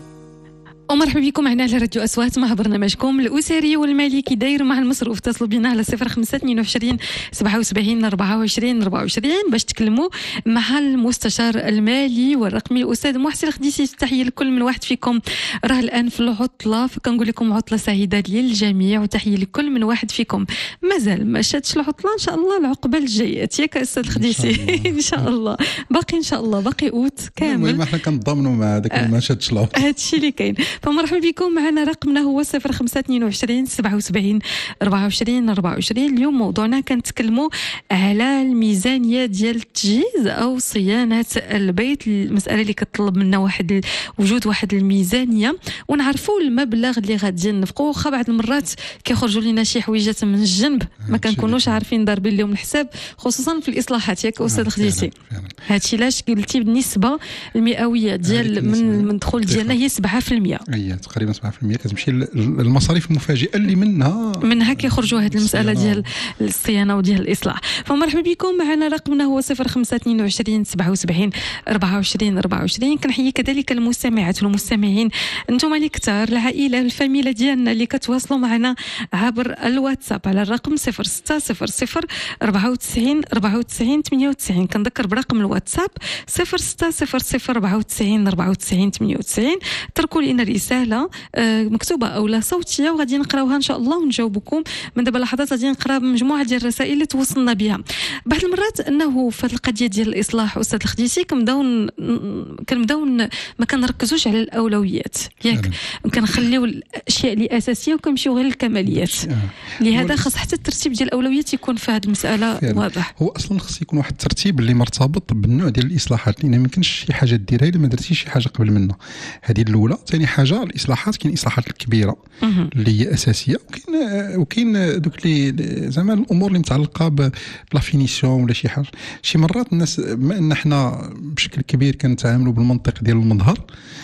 ومرحبا بكم معنا على راديو أصوات مع برنامجكم الأسري والمالي كي داير مع المصروف. اتصلوا بنا على صفر خمسة اثنين وعشرين سبعة وسبعين أربعة وعشرين أربعة وعشرين باش تكلموا مع المستشار المالي والرقمي الأستاذ محسن الخديسي. تحية لكل من واحد فيكم راه الآن في العطلة، فكنقول لكم عطلة سعيدة للجميع، وتحية لكل من واحد فيكم مازال ما شادش العطلة. إن شاء الله العقبة الجاية ياك أستاذ الخديسي إن شاء الله. باقي إن شاء الله باقي أوت كامل. ما احنا كنضمنوا مع داك ما شادش العطلة. هادشي اللي كاين. فمرحبا بكم معنا. رقمنا هو صفر خمسة اثنين وعشرين سبعة وسبعين أربعة وعشرين أربعة وعشرين. اليوم موضوعنا كنتكلموا على الميزانية ديال التجهيز أو صيانة البيت، المسألة اللي كتطلب منا واحد وجود واحد الميزانية ونعرفوا المبلغ اللي غادي نفقوا. واخا بعض المرات كيخرجوا لنا شي حويجات من الجنب ما كنكونوش عارفين ضاربين لهم الحساب، خصوصا في الإصلاحات ياك أستاذ خديسي. هادشي علاش قلتي بالنسبة المئوية ديال من المدخول ديالنا هي سبعة في المية. تقريبا سبعة في المية كتمشي للمصاريف المفاجئه اللي منها منها كيخرجوا هذه المساله ديال الصيانه وديال الاصلاح. فمرحبا بكم معنا. رقمنا هو صفر خمسة اثنين وعشرين سبعة وسبعين أربعة وعشرين أربعة وعشرين. كنحيي كذلك المستمعات والمستمعين، انتم اللي كثار العائله الفاميله ديالنا اللي كتواصلوا معنا عبر الواتساب على الرقم صفر ستة صفر صفر أربعة وتسعين أربعة وتسعين ثمانية وتسعين. كنذكر برقم الواتساب صفر ستة صفر صفر أربعة وتسعين أربعة وتسعين ثمانية وتسعين. تركوا لنا رساله مكتوبه او لا صوتيه وغادي نقراوها ان شاء الله ونجاوبكم. من دابا لحظات غادي نقرا مجموعه ديال الرسائل اللي توصلنا بها. بعض المرات انه في القضيه ديال الاصلاح استاذ الخديسي كنبداو كنبداو ما كنركزوش على الاولويات ياك، كنخليو الاشياء اللي اساسيه وكنمشيو غير للكماليات. لهذا خاص حتى الترتيب ديال الاولويات يكون في هذه المساله واضح. هو اصلا خاص يكون واحد الترتيب اللي مرتبط بالنوع ديال الاصلاحات، لان ما يمكنش شي حاجه ديرها الا ما درتيش شي حاجه قبل منها. هذه الاولى. ثاني حاجه الاصلاحات، كاين اصلاحات الكبيره اللي هي اساسيه، وكاين وكاين دوك اللي زعما الامور اللي متعلقه بلا فينيسيون ولا شي حاجه. شي مرات الناس بما ان احنا بشكل كبير كنتعاملوا بالمنطق ديال المظهر،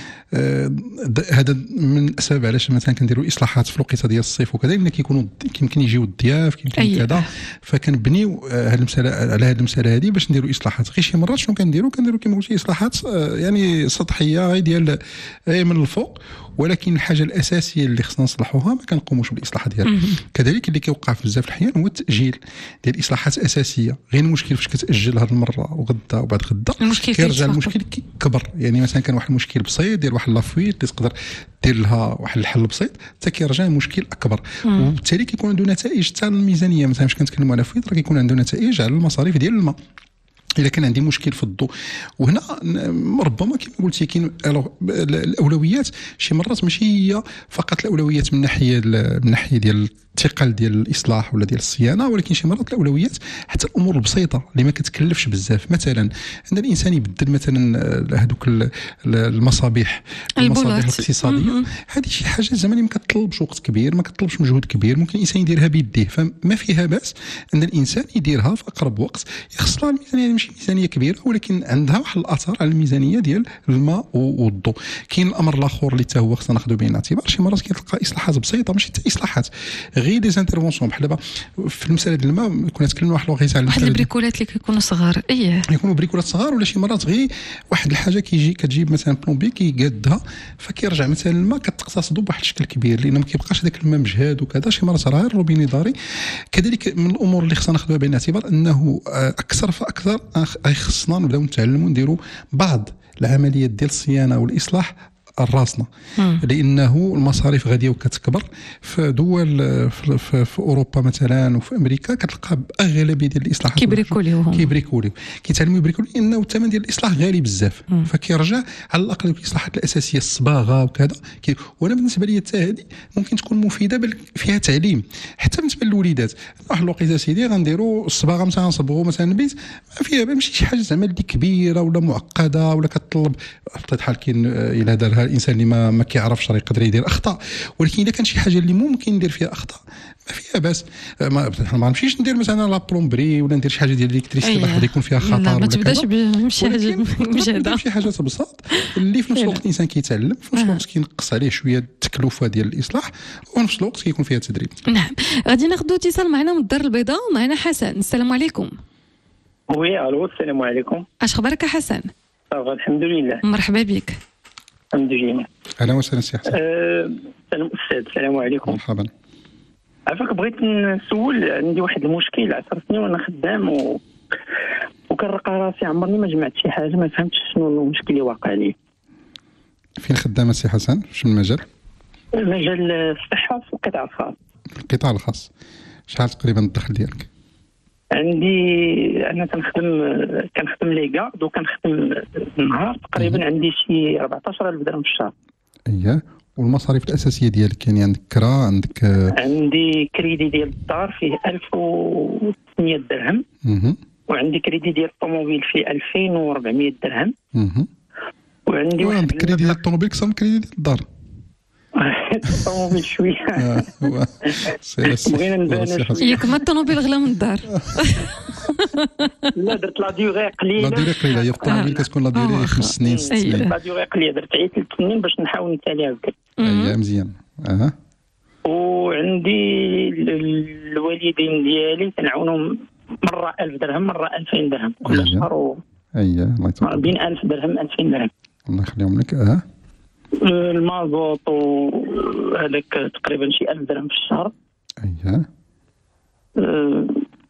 هذا من الاسباب علاش مثلا كنديروا اصلاحات في الوقيته ديال الصيف وكذا، لان كيكونوا يمكن يجيو الضياف يمكن أيه. كذا، فكنبنيو هذه المساله على هذه المساله هذه باش نديروا اصلاحات. غير شي مرات شنو كنديروا كنديروا كما قلتي اصلاحات يعني سطحيه غير ديال من الفوق، ولكن الحاجه الاساسيه اللي خصنا نصلحوها ما كنقوموش بالاصلاح ديالها. كذلك اللي كيوقع في بزاف الاحيان هو التاجيل ديال الاصلاحات الاساسيه. غير المشكل فاش كتاجل هذه المره وغدا وبعد غدا كيرجع المشكل كبر. يعني مثلا كان واحد المشكل بسيط ديال واحد لافويت اللي تقدر دير لها واحد الحل بسيط حتى كيرجع المشكل اكبر، وبالتالي كيكون عنده نتائج حتى الميزانيه. مثلا فاش كنتكلموا على فويت راه كيكون عنده نتائج على المصاريف ديال الماء. إذا كان عندي مشكل في الضوء، وهنا ربما كما قلتي كاين الأولويات شي مرات ماشي هي فقط الأولويات من ناحية من ناحية ديال الثقل ديال الإصلاح ولا ديال الصيانة، ولكن شي مرات الأولويات حتى الأمور البسيطة اللي ما كتكلفش بزاف. مثلا عند الإنسان يبدل مثلا هذوك المصابيح المصابيح الاقتصادية، هذه شي حاجة زعما ما كتطلبش وقت كبير، ما كتطلبش مجهود كبير، ممكن الإنسان يديرها بيديه، فما فيها باس أن الإنسان يديرها في أقرب وقت. يخص لها الميزانية ماشي ميزانية كبيرة، ولكن عندها واحد الأثر على الميزانية ديال الماء والضوء. كاين الأمر الآخر اللي حتى هو خصنا ناخذو بعين الاعتبار، شي مرات كتلقى إصلاحات بسيطة ماشي حتى إصلاحات، غير دي انترفونسيون. بحال دابا في المساله ديال الماء كنا تكلمنا واحد الوقيته على واحد البريكولات اللي كيكونوا صغار، اييه يكونوا بريكولات صغار، ولا شي مرات غير واحد الحاجه كيجي كتجيب مثلا بلومبي كيقادها فكيرجع مثلا الماء كتقتصدوا بواحد الشكل كبير، لان ما كيبقاش هذاك الماء مجهاد وكذا. شي مرات راه غير روبيني داري. كذلك من الامور اللي خصنا ناخذوها بعين الاعتبار انه اكثر فاكثر خصنا نبداو نتعلموا نديروا بعض العمليات ديال الصيانه والاصلاح الراسنا، لانه المصاريف غاديه وكتكبر. في دول في, في, في اوروبا مثلا وفي امريكا كتلقى اغلبيه ديال الاصلاحات كيبريكوليو كيبريكوليو كيتعلموا يبريكوليو، لانه الثمن ديال الاصلاح غالي بزاف، فكيرجع على الاقل الاصلاحات الاساسيه الصباغه وكذا. وانا بالنسبه لي حتى هذه ممكن تكون مفيده، بل فيها تعليم حتى بالنسبه للوليدات. واحد الوقيته سيدي غنديروا الصباغه مثلا نصبغوا مثلا البيت، ما فيها ماشي شي حاجه زعما اللي كبيره ولا معقده ولا كتطلب بطبيعه الحال. كاين الى دارها الانسان اللي ما ما كيعرفش راه يقدر يدير اخطاء، ولكن اذا كان شي حاجه اللي ممكن ندير فيها اخطاء ما فيها باس. ما ما نمشيش ندير مثلا لا بلومبري ولا ندير شي حاجه ديال الالكتريسيتي راح يكون فيها خطر. لا ما تبداش بشي حاجه مجهده، شي حاجات بساط اللي في نفس الوقت الانسان كيتعلم، في نفس الوقت كينقص عليه شويه التكلفه ديال الاصلاح، وفي نفس الوقت كيكون فيها تدريب. نعم. غادي ناخذ اتصال معنا من الدار البيضاء. معنا حسن. السلام عليكم. وي الو السلام عليكم. اش خبرك حسن؟ صافا الحمد لله. مرحبا بك. الحمد لله. اهلا وسهلا سي حسن. أه... استاذ السلام عليكم. مرحبا. عافاك بغيت نسول، عندي واحد المشكل عشر سنين وانا خدام و... وكنرقى راسي عمرني ما جمعت شي حاجه، ما فهمتش شنو المشكل اللي واقع لي. فين خدامه سي حسن؟ شنو المجال؟ مجال الصحه في القطاع الخاص. القطاع الخاص. شحال تقريبا الدخل ديالك؟ عندي انا كنخدم كنخدم ليغا دو كنخدم النهار تقريبا عندي شي أربعطاش ألف درهم في الشهر. اييه. والمصاريف الاساسيه ديالك يعني عندك كرا، عندك عندي كريدي ديال الدار فيه ألف وستمية درهم. اها. وعندي كريدي ديال الطوموبيل فيه ألفين وأربعمية درهم. اها. وعندي واحد كريدي ديال الطوموبيل اكثر من كريدي ديال الدار. الطوموبيل شويه. بغينا نبان ياك ما الطوموبيل غلا من الدار. لا درت لا ديوغي قليله. لا ديوغي قليله هي في الطوموبيل كتكون لا ديوغي خمس سنين ست سنين. لا ديوغي قليله درت عيت ثلاث سنين باش نحاول نتاليها بكري. اييه مزيان. اها. وعندي الوالدين ديالي كنعاونهم مره ألف درهم مره ألفين درهم كل شهر. اييه الله يتوفق. بين ألف درهم ألفين درهم. الله يخليهم لك. اه المازوط وهذاك تقريبا شي ألف درهم في الشهر. اييه. أه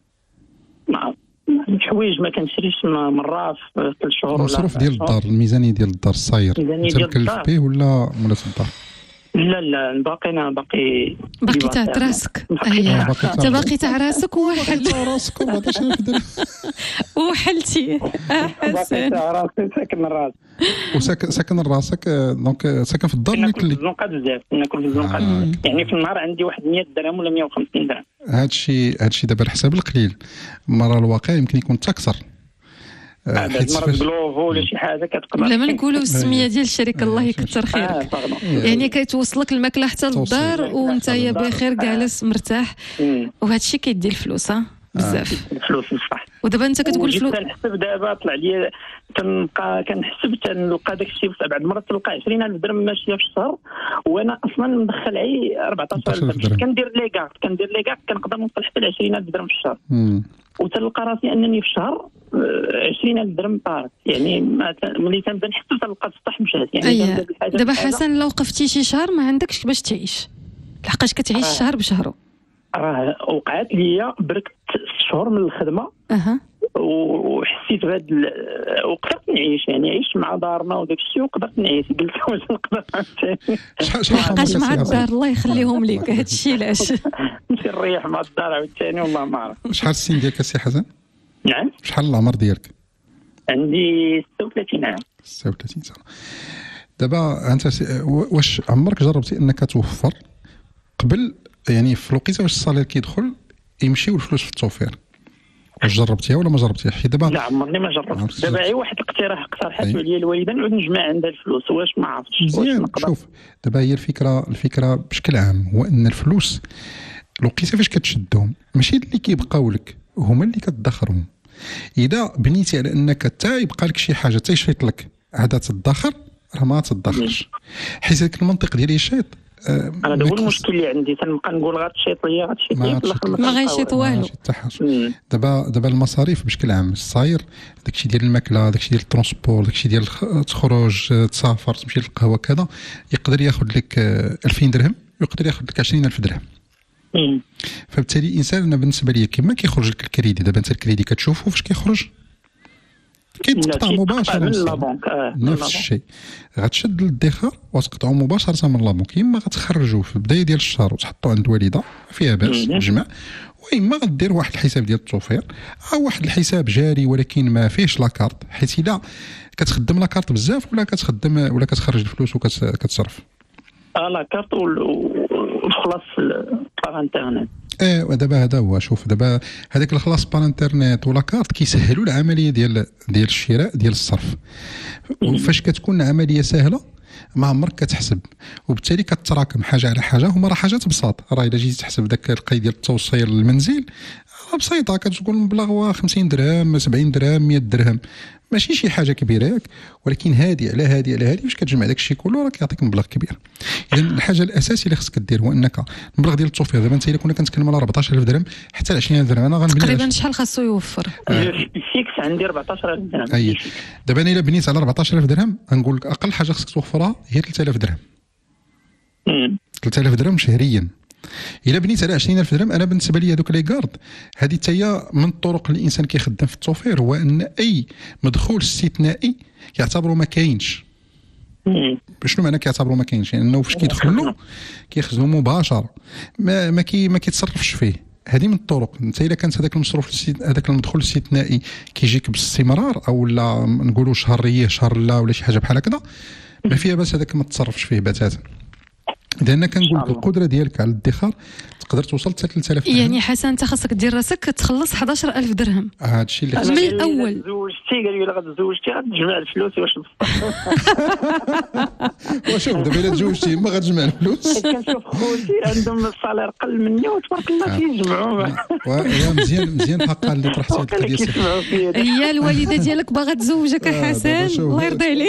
مع الحوايج ما كنشريش مره في ثلاث شهور. المصروف ديال الدار، الميزانيه ديال الدار الصاير انت مكلف به ولا مولات الدار؟ لا لا باقي انا باقي باقي تاع راسك. اييه انت باقي تاع راسك وحل راسك أربعطاش ألف درهم وحلتي. باقي تاع راسي ساكن الراس. وساكن ساكن راسك دونك ساكن في الدار. ناكل الزنقات بزاف، ناكل في الزنقات آه. يعني في النهار عندي واحد مية درهم ولا مية وخمسين درهم. هادشي هادشي دابا الحساب القليل، مرة الواقع يمكن يكون تكثر. بعد مرة بلوفو ولا شي حاجه كتقدر ولا ما نقولوا السميه ديال الشركه الله يكثر خيرك. يعني كتوصلك الماكله حتى للدار وانت يا بخير جالس مرتاح. وهذا الشيء كيدي الفلوس بزاف. الفلوس صح. ودابا انت كتقول فلوس. كنحسب دابا طلع لي كنبقى كنحسب تنلقى داك الشيء بعد مرة تلقى عشرين ألف درهم ماشيه في الشهر وانا اصلا مدخل عي أربعطاش ألف درهم. كندير لي كارت كندير لي كارت كنقدر نوصل حتى ل عشرين ألف درهم في الشهر. وتلقى راسي انني في الشهر عشرين ألف درهم طارت. يعني ملي تنبدا نحسب تلقى السطح مشات. يعني أيه. دابا حسن لو وقفتي شي شهر ما عندكش باش تعيش، لحقاش كتعيش آه. شهر بشهرو. راه وقعت لي بركت شهور من الخدمه. اها. وحسيت بهذا وقدرت نعيش، يعني عيشت مع دارنا وداك الشيء وقدرت نعيش. قلت واش نقدر بقاش مع الدار الله يخليهم لك. هذا الشيء علاش نمشي نريح مع الدار عاوتاني والله ما عرف. شحال السن ديالك سي حسن؟ نعم. شحال العمر ديالك؟ عندي ستة وثلاثين عام. ستة وثلاثين سنه. دابا انت واش عمرك جربتي انك توفر قبل، يعني في الوقيته واش الصالير كيدخل يمشيو الفلوس في التوفير؟ واش جربتيها ولا ما جربتيها؟ حيت دابا لا عمرني ما جربت. دابا غير واحد الاقتراح اقترحته عليا الوالده نعود نجمع عندها الفلوس. واش ما عرفتش واش نقدر. شوف دابا هي الفكره الفكره بشكل عام هو ان الفلوس الوقيته فاش كتشدهم ماشي اللي كيبقاو لك، هما اللي كتدخرهم. اذا بنيتي على انك حتى يبقى لك شي حاجه تيشيط لك هذا تدخر، راه ما تدخرش. حيت هذاك المنطق ديال الشيط أه انا هذا هو المشكل اللي عندي. تنبقى نقول غتشيط ليا غتشيط ليا في الاخر ما غيشيط والو. دابا دابا المصاريف بشكل عام الصاير داكشي ديال الماكله، داكشي ديال الترونسبور، داكشي ديال تخرج تسافر تمشي للقهوه كذا، يقدر ياخذ لك ألفين درهم ويقدر ياخذ لك عشرين ألف درهم. فبالتالي الانسان انا بالنسبه لي كما كيخرج لك الكريدي، دابا انت الكريدي كتشوفه فاش كيخرج كيتقطع مباشره من لابونك. نفس الشيء غتشد للادخار وتقطعوا مباشره من لابونك. اما غتخرجوا في البدايه ديال الشهر وتحطوا عند والده فيها باس تجمع، واما غدير واحد الحساب ديال التوفير او واحد الحساب جاري ولكن ما فيهش لاكارت، حيت اذا كتخدم لاكارت بزاف ولا كتخدم ولا كتخرج الفلوس وكتصرف اه لاكارت وخلاص باغ انترنت. ايه دابا هذا هو. شوف دابا هذاك الخلاص بار انترنت ولا كارت كيسهلوا العمليه ديال ديال الشراء ديال الصرف. وفاش كتكون العمليه سهله ما عمرك كتحسب، وبالتالي كتراكم حاجه على حاجه. هما راه حاجات بساط. راه الا جيتي تحسب داك القضيه ديال التوصيل للمنزل راه بسيطه، كتقول المبلغ هو خمسين درهم سبعين درهم مية درهم، ماشي شي حاجه كبيره ياك، ولكن هادي على هادي على هادي باش كتجمع داك الشيء كله راه كيعطيك مبلغ كبير. اذا الحاجه الاساسيه اللي خصك دير هو انك المبلغ ديال التوفير، دابا انت الا كنا كنتكلموا على أربعطاش ألف درهم حتى ل عشرين ألف درهم، انا غنبني تقريبا شحال خاصو يوفر؟ الفيكس عندي أربعطاش ألف درهم. اي دابا انا الا بنيت على أربعطاش ألف درهم غنقول لك اقل حاجه خصك توفرها هي ثلاثة آلاف درهم. ثلاثة آلاف درهم شهريا. الا بنيت على عشرين ألف درهم، انا بالنسبه لي هذوك لي كارد هذه حتى هي من الطرق اللي الانسان كيخدم في التوفير، هو ان اي مدخول استثنائي كيعتبروا ما كاينش. شنو معنى كيعتبروا ما كاينش؟ يعني انه فاش كيدخلوا كيخزنوا مباشره، ما ما كي ما كيتصرفش فيه. هذه من الطرق. انت الا كانت هذاك المصروف هذاك المدخول الاستثنائي كيجيك باستمرار، او لا نقولوا شهريه شهر لا ولا شي حاجه بحال هكذا، ما فيها باس هذاك ما تصرفش فيه بتاتا. اذا انا كنقول لك القدره ديالك على الادخار تقدر توصل حتى ثلاثة آلاف درهم. يعني حسن انت خاصك دير راسك تخلص أحد عشر ألف درهم. هذا الشيء اللي من الاول تزوجتي قال لي غتزوجتي غتجمع الفلوس واش وشوف دابا الا تزوجتي ما غتجمع الفلوس. كنشوف خوتي عندهم الصالير قل مني وتبارك الله كيجمعوا. واه مزيان مزيان حقا اللي طرحتي هذه القضيه. هي الوالده ديالك باغا تزوجك حسن، الله يرضي عليك.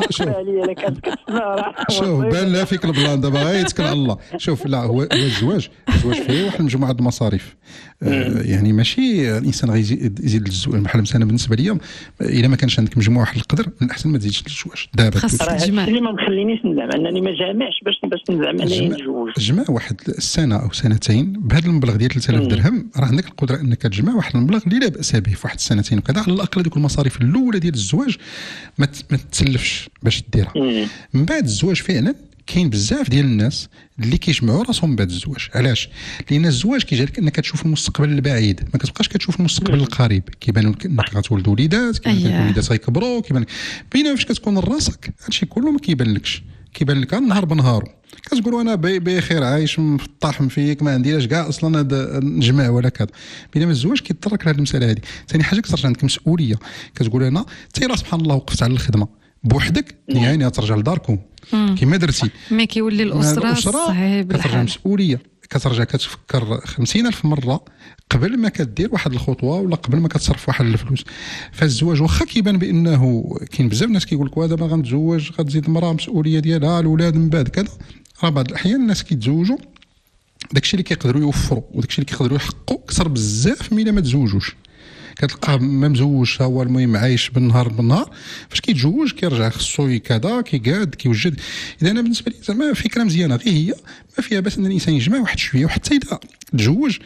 شوف بان لها فيك البلان دابا غير يتكل على الله. شوف لا هو الزواج الزواج فيه واحد المجموعه د المصاريف، آه يعني ماشي الانسان غيزيد يزيد الزواج. بحال مثلا بالنسبه ليا الا ما كانش عندك مجموعه واحد القدر من الاحسن ما تزيدش للزواج دابا. خاصك تجمع. اللي ما مخلينيش نزعم انني ما جامعش باش باش نزعم انني نتزوج. جمع واحد السنه او سنتين بهذا المبلغ ديال ثلاثة آلاف درهم، راه عندك القدره انك تجمع واحد المبلغ اللي لا باس به في واحد السنتين وكذا. على الاقل هذوك المصاريف الاولى ديال الزواج ما تتسلفش باش ديرها. من بعد الزواج فعلا كاين بزاف ديال الناس اللي كيجمعوا راسهم بعد الزواج. علاش؟ لان الزواج كيجعلك انك تشوف المستقبل البعيد، ما كتبقاش كتشوف المستقبل القريب. كيبان لك انك غتولد وليدات، كيبان لك الوليدات غيكبروا، كيبان بينما فاش كتكون راسك هادشي كله ما كيبان لكش، كيبان لك النهار بنهارو. كتقول انا بخير عايش مطاحم فيك ما عنديش كاع اصلا هذا نجمع ولا كذا. بينما الزواج كيضطرك لهذه المساله هذه. ثاني حاجه كترجع عندك مسؤوليه، كتقول انا حتى سبحان الله وقفت على الخدمه بوحدك يعني ترجع لداركم كما درتي، ما كيولي الاسره صعيب كترجع مسؤوليه، كترجع كتفكر خمسين ألف مره قبل ما كدير واحد الخطوه ولا قبل ما كتصرف واحد الفلوس. فالزواج واخا كيبان بانه كاين بزاف الناس كيقول لك دابا غنتزوج غتزيد المراه مسؤوليه ديالها الاولاد من بعد كذا. راه بعض الاحيان الناس كيتزوجوا داكشي اللي كيقدروا يوفروا وداكشي اللي كيقدروا يحققوا كثر بزاف من ما تزوجوش. كتلقاه ما مزوج هو المهم عايش بالنهار بالنهار، فاش كيتزوج كيرجع خصو كذا كيقاد كيوجد. اذا انا بالنسبه لي زعما فكره مزيانه، غير هي ما فيها باس ان الانسان يجمع واحد شويه، وحتى اذا تزوج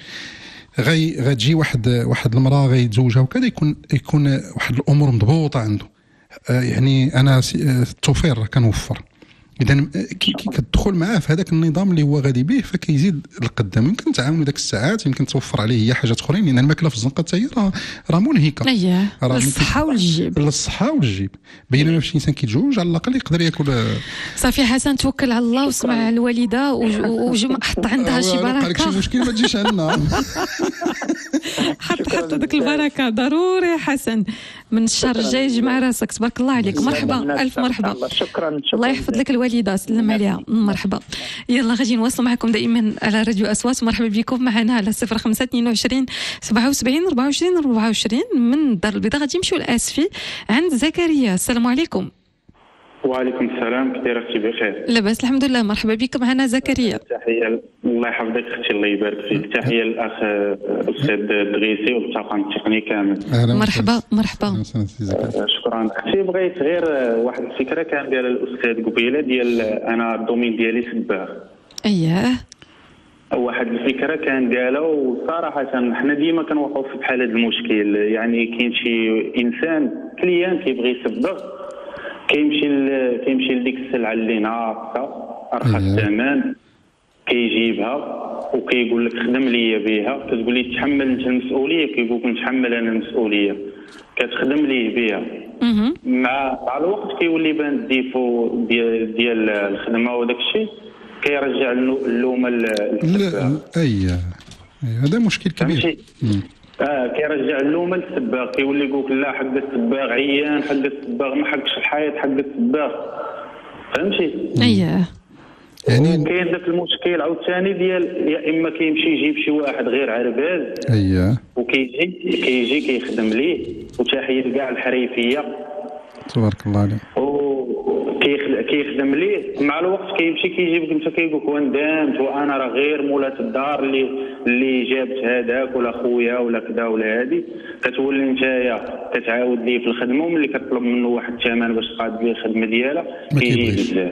غي غتجي واحد واحد المراه غيتزوجها وكذا يكون يكون واحد الامور مضبوطه عنده. آه يعني انا التوفير كنوفر، اذا كتدخل معاه في هذاك النظام اللي هو غادي به فكيزيد القدام. يمكن تعاونوا داك الساعات، يمكن توفر عليه هي حاجات اخرين، لان الماكله في الزنقه حتى هي راه راه منهكه. اييه للصحه والجيب للصحه والجيب. بينما فاش الانسان كيتزوج على الاقل يقدر ياكل. صافي حسن توكل على الله واسمع الوالده وجمع حط عندها شي بركه. قال لك شي مشكل ما تجيش عندنا. حط حط ديك البركه ضروري حسن. من الشهر الجاي جمع راسك. تبارك الله عليك. مرحبا الف مرحبا. شكرا. الله يحفظ لك الوالده، سلم عليها. مرحبا. يلا غادي نواصلوا معكم دائما على راديو أصوات. مرحبا بكم معنا على صفر خمسة اثنين وعشرين سبعة وسبعين أربعة وعشرين أربعة وعشرين من الدار البيضاء. غادي نمشيو لاسفي عند زكريا. السلام عليكم. وعليكم السلام، كيف اختي؟ بخير لاباس الحمد لله. مرحبا بك معنا زكريا. تحيه الله يحفظك اختي، الله يبارك فيك. تحيه للاخ الاستاذ دغيسي والطاقم التقني كامل. مرحبا مرحبا. شكرا اختي. بغيت غير واحد الفكره كان ديال الاستاذ قبيله ديال انا الدومين ديالي سباغ. اييه واحد الفكره كان قالها، وصراحه حنا ديما كنوقعوا في بحال هذا المشكل. يعني كاين شي انسان كليان كيبغي يسبغ، كيمشي كيمشي لديك السلعه اللي ناقصه ارخص الثمن كيجيبها وكيقول لك خدم لي بها. كتقول لي تحمل انت المسؤوليه، كيقول لك نتحمل انا المسؤوليه، كتخدم ليه بها. مع مع الوقت كيولي بان الديفو ديال ديال الخدمه وداك الشيء كيرجع اللومه للسباغ. اييه هذا مشكل كبير. اه كيرجع اللومه للسباغ، كيولي يقول لك لا حق السباغ عيان، حق السباغ ما حقش الحياه، حق السباغ. فهمتي؟ اييه يعني كاين ذاك المشكل عاوتاني ديال يا اما كيمشي يجيب شي واحد غير عرباز اييه وكيجي كيجي كيخدم ليه وتحيد كاع الحريفيه تبارك الله عليك كيخدم ليه مع الوقت كيمشي كيجيبك انت كيقول لك وندمت وانا راه غير مولات الدار اللي اللي جابت هذاك ولا خويا ولا كذا ولا هذه كتولي نتايا كتعاود ليه في الخدمه وملي كتطلب منه واحد الثمن باش تقاد ليه الخدمه ديالها كيجي بزاف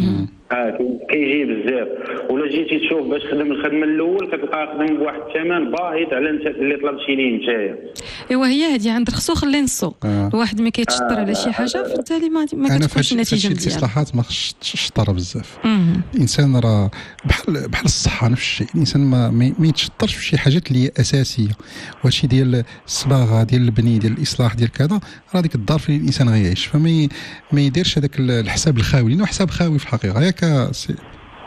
اه كيجي بزاف ولا جيتي تشوف باش خدم الخدمه الاول كتلقاه خدم بواحد الثمن باهظ على انت اللي طلبتي ليه نتايا. ايوا هي هذه عند رخصو خليه نصو آه. الواحد ما كيتشطر آه. على شي حاجه فبالتالي ما ما كتكونش النتيجه مزيانه. الاصلاحات ما خصش تشطر بزاف. الانسان راه بحال بحال الصحه نفس الشيء، الانسان ما ما يتشطرش في شي حاجات اللي هي اساسيه، وهادشي ديال الصباغه ديال البني ديال الاصلاح ديال كذا راه ديك الدار فين الانسان غيعيش، فما ما يديرش هذاك الحساب الخاوي لانه حساب خاوي في الحقيقه ياك سي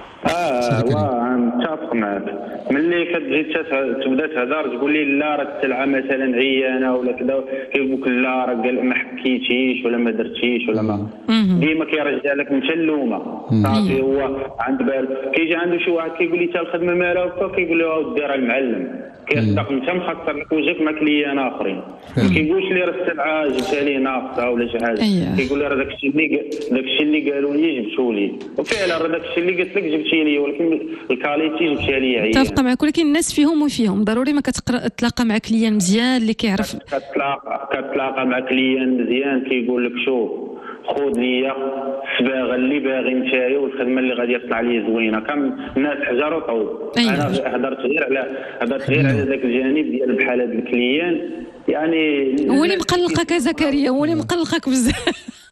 اه واه متفق معك. ملي كتجي تبدا تهضر تقول لي لا راه السلعه مثلا عيانه ولا كذا كيقول لك لا راه قال ما حكيتيش ولا ما درتيش ولا ما ديما كيرجع لك انت اللومه صافي. هو عند بال كيجي عنده شي واحد كيقول لي حتى الخدمه مالها وكا كيقول له اودي راه المعلم كيصدق انت مخسر لك وجهك مع كليان اخرين ما كيقولش لي راه السلعه جبتها لي ناقصه ولا شي حاجه كيقول لي راه داك الشيء اللي داك الشيء اللي قالوا لي جبتو لي وفعلا راه داك الشيء اللي قلت لك جبتي لي ولكن الكاليتي جبتها لي عيان. متفقه معك ولكن الناس فيهم وفيهم ضروري ما كتقرا تلاقى مع كليان مزيان اللي كيعرف كتلاقى كتلاقى مع كليان مزيان كيقول لك شوف خذ ليا الصباغه اللي باغي نتايا والخدمه اللي غادي يطلع لي زوينه. كم الناس حجر وطوب انا هضرت غير على هضرت غير على ذاك الجانب ديال بحال هذا الكليان يعني هو اللي مقلقك زكريا هو اللي مقلقك بزاف.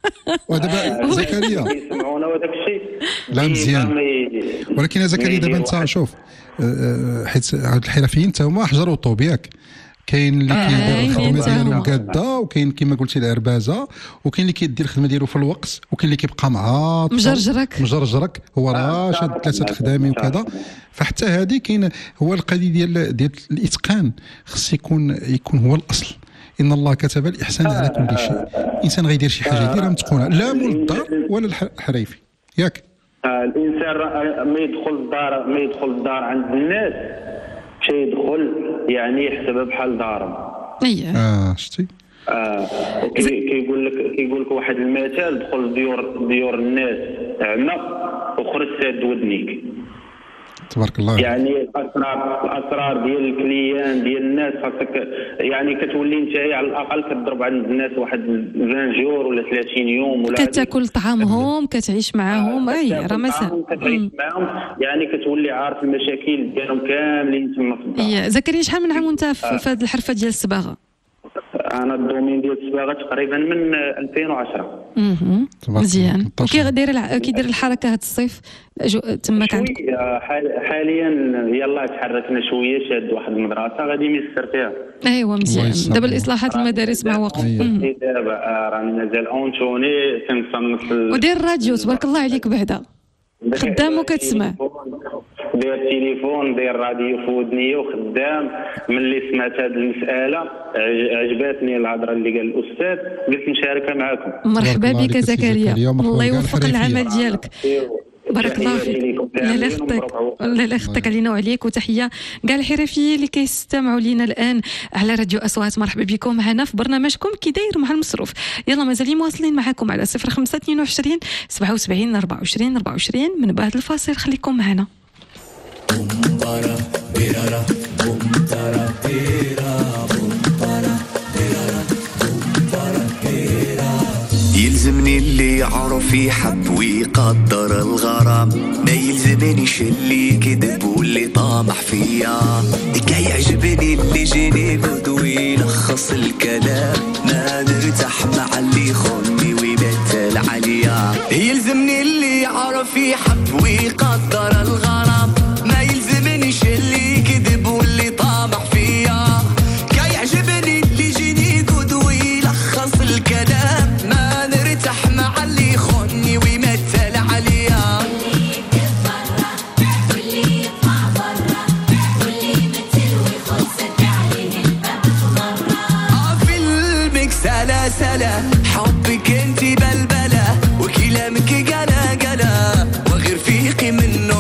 ودابا زكريا يسمعونا وداك الشيء لا مزيان ولكن يا زكريا دابا انت شوف حيت هاد الحرفيين حتى هما حجر وطوب ياك كاين اللي كيدير الخدمه ديالو مقاده وكاين كما قلتي العربازه وكاين اللي كيدير الخدمه ديالو في الوقت وكاين اللي كيبقى معاه مجرجرك مجرجرك هو راه شاد ثلاثه الخدامي وكذا. فحتى هذه كاين هو القضيه ديال ديال الاتقان خص يكون يكون هو الاصل. ان الله كتب الاحسان على كل شيء. الانسان غيدير شي حاجه يديرها متقونه لا مول الدار ولا الحريفي ياك. الانسان ما يدخل الدار ما يدخل الدار عند الناس يدخل يعني يحسبها بحال دارهم. اييه اه شتي اه كيقول لك كيقول لك واحد المثال دخل ديور ديور الناس عمى وخرج ساد ودنيك تبارك الله. يعني الاسرار الاسرار ديال الكليان ديال الناس خاصك يعني كتولي انت على الاقل كتضرب عند الناس واحد عشرين جور ولا ثلاثين يوم ولا كتاكل طعامهم كتعيش معاهم. اي راه مسا كتعيش معاهم يعني كتولي عارف المشاكل ديالهم كاملين تما في الدار. زكريا شحال من عام وانت في هذه الحرفه ديال الصباغه؟ انا الدومين ديال الصباغه تقريبا من ألفين وعشرة. اها مزيان. وكي داير كي داير الحركه هذا الصيف تماك عندك؟ حاليا يلاه تحركنا شويه شاد واحد المدرسه غادي نيسر فيها. ايوا مزيان. دابا الاصلاحات المدارس مع وقف. دابا راني مازال اونتوني تنصنف ودير الراديو تبارك الله عليك بعدا خدام وكتسمع. داير التليفون داير الراديو في ودنيا وخدام. ملي سمعت هذه المساله عجبتني الهضره اللي قال الاستاذ قلت نشاركها معكم. مرحبا بك زكريا الله يوفق العمل ديالك. بارك الله فيك. لا لا خطيك لا لا خطيك علينا وعليك وتحيه كاع الحرفيين اللي كيستمعوا لينا الان على راديو اصوات. مرحبا بكم معنا في برنامجكم كي داير مع المصروف. يلا مازالين مواصلين معكم على صفر خمسة اثنين وعشرين سبعة وسبعين أربعة وعشرين أربعة وعشرين. من بعد الفاصل خليكم معنا. يلزمني اللي يعرف يحب ويقدر الغرام ما يلزمنيش اللي كذب واللي طامح فيا. كي يعجبني اللي جيني بدو يلخص الكلام ما نرتاح مع اللي خوني ويمثل عليا. يلزمني اللي يعرف يحب ويقدر الغرام ما يلزمنيش اللي كذب واللي طامح فيا. كي يعجبني اللي جيني بدو يلخص الكلام ما نرتاح مع اللي خوني ويمثل عليا. واللي يطلع برا واللي يمثل ويخد سد عليه الباب مرة. في المكس سلاسلة حبك انتي بلبلة وكلامك قلا قلا وغير فيقي منه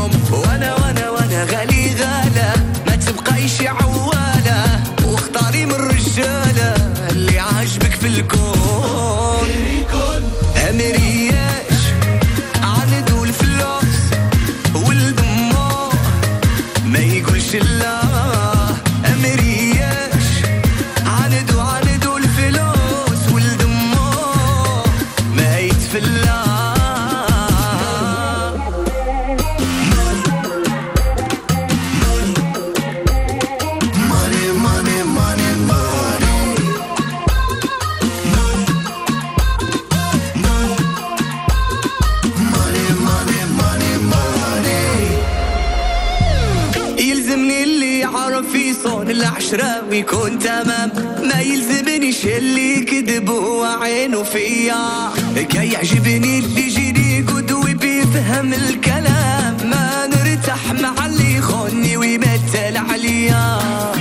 العشرة ويكون تمام. ما يلزمنيش اللي كذب وعينه فيا، كي يعجبني اللي يجيني قدوي بيفهم الكلام. ما نرتاح مع اللي يخوني ويمثل عليا.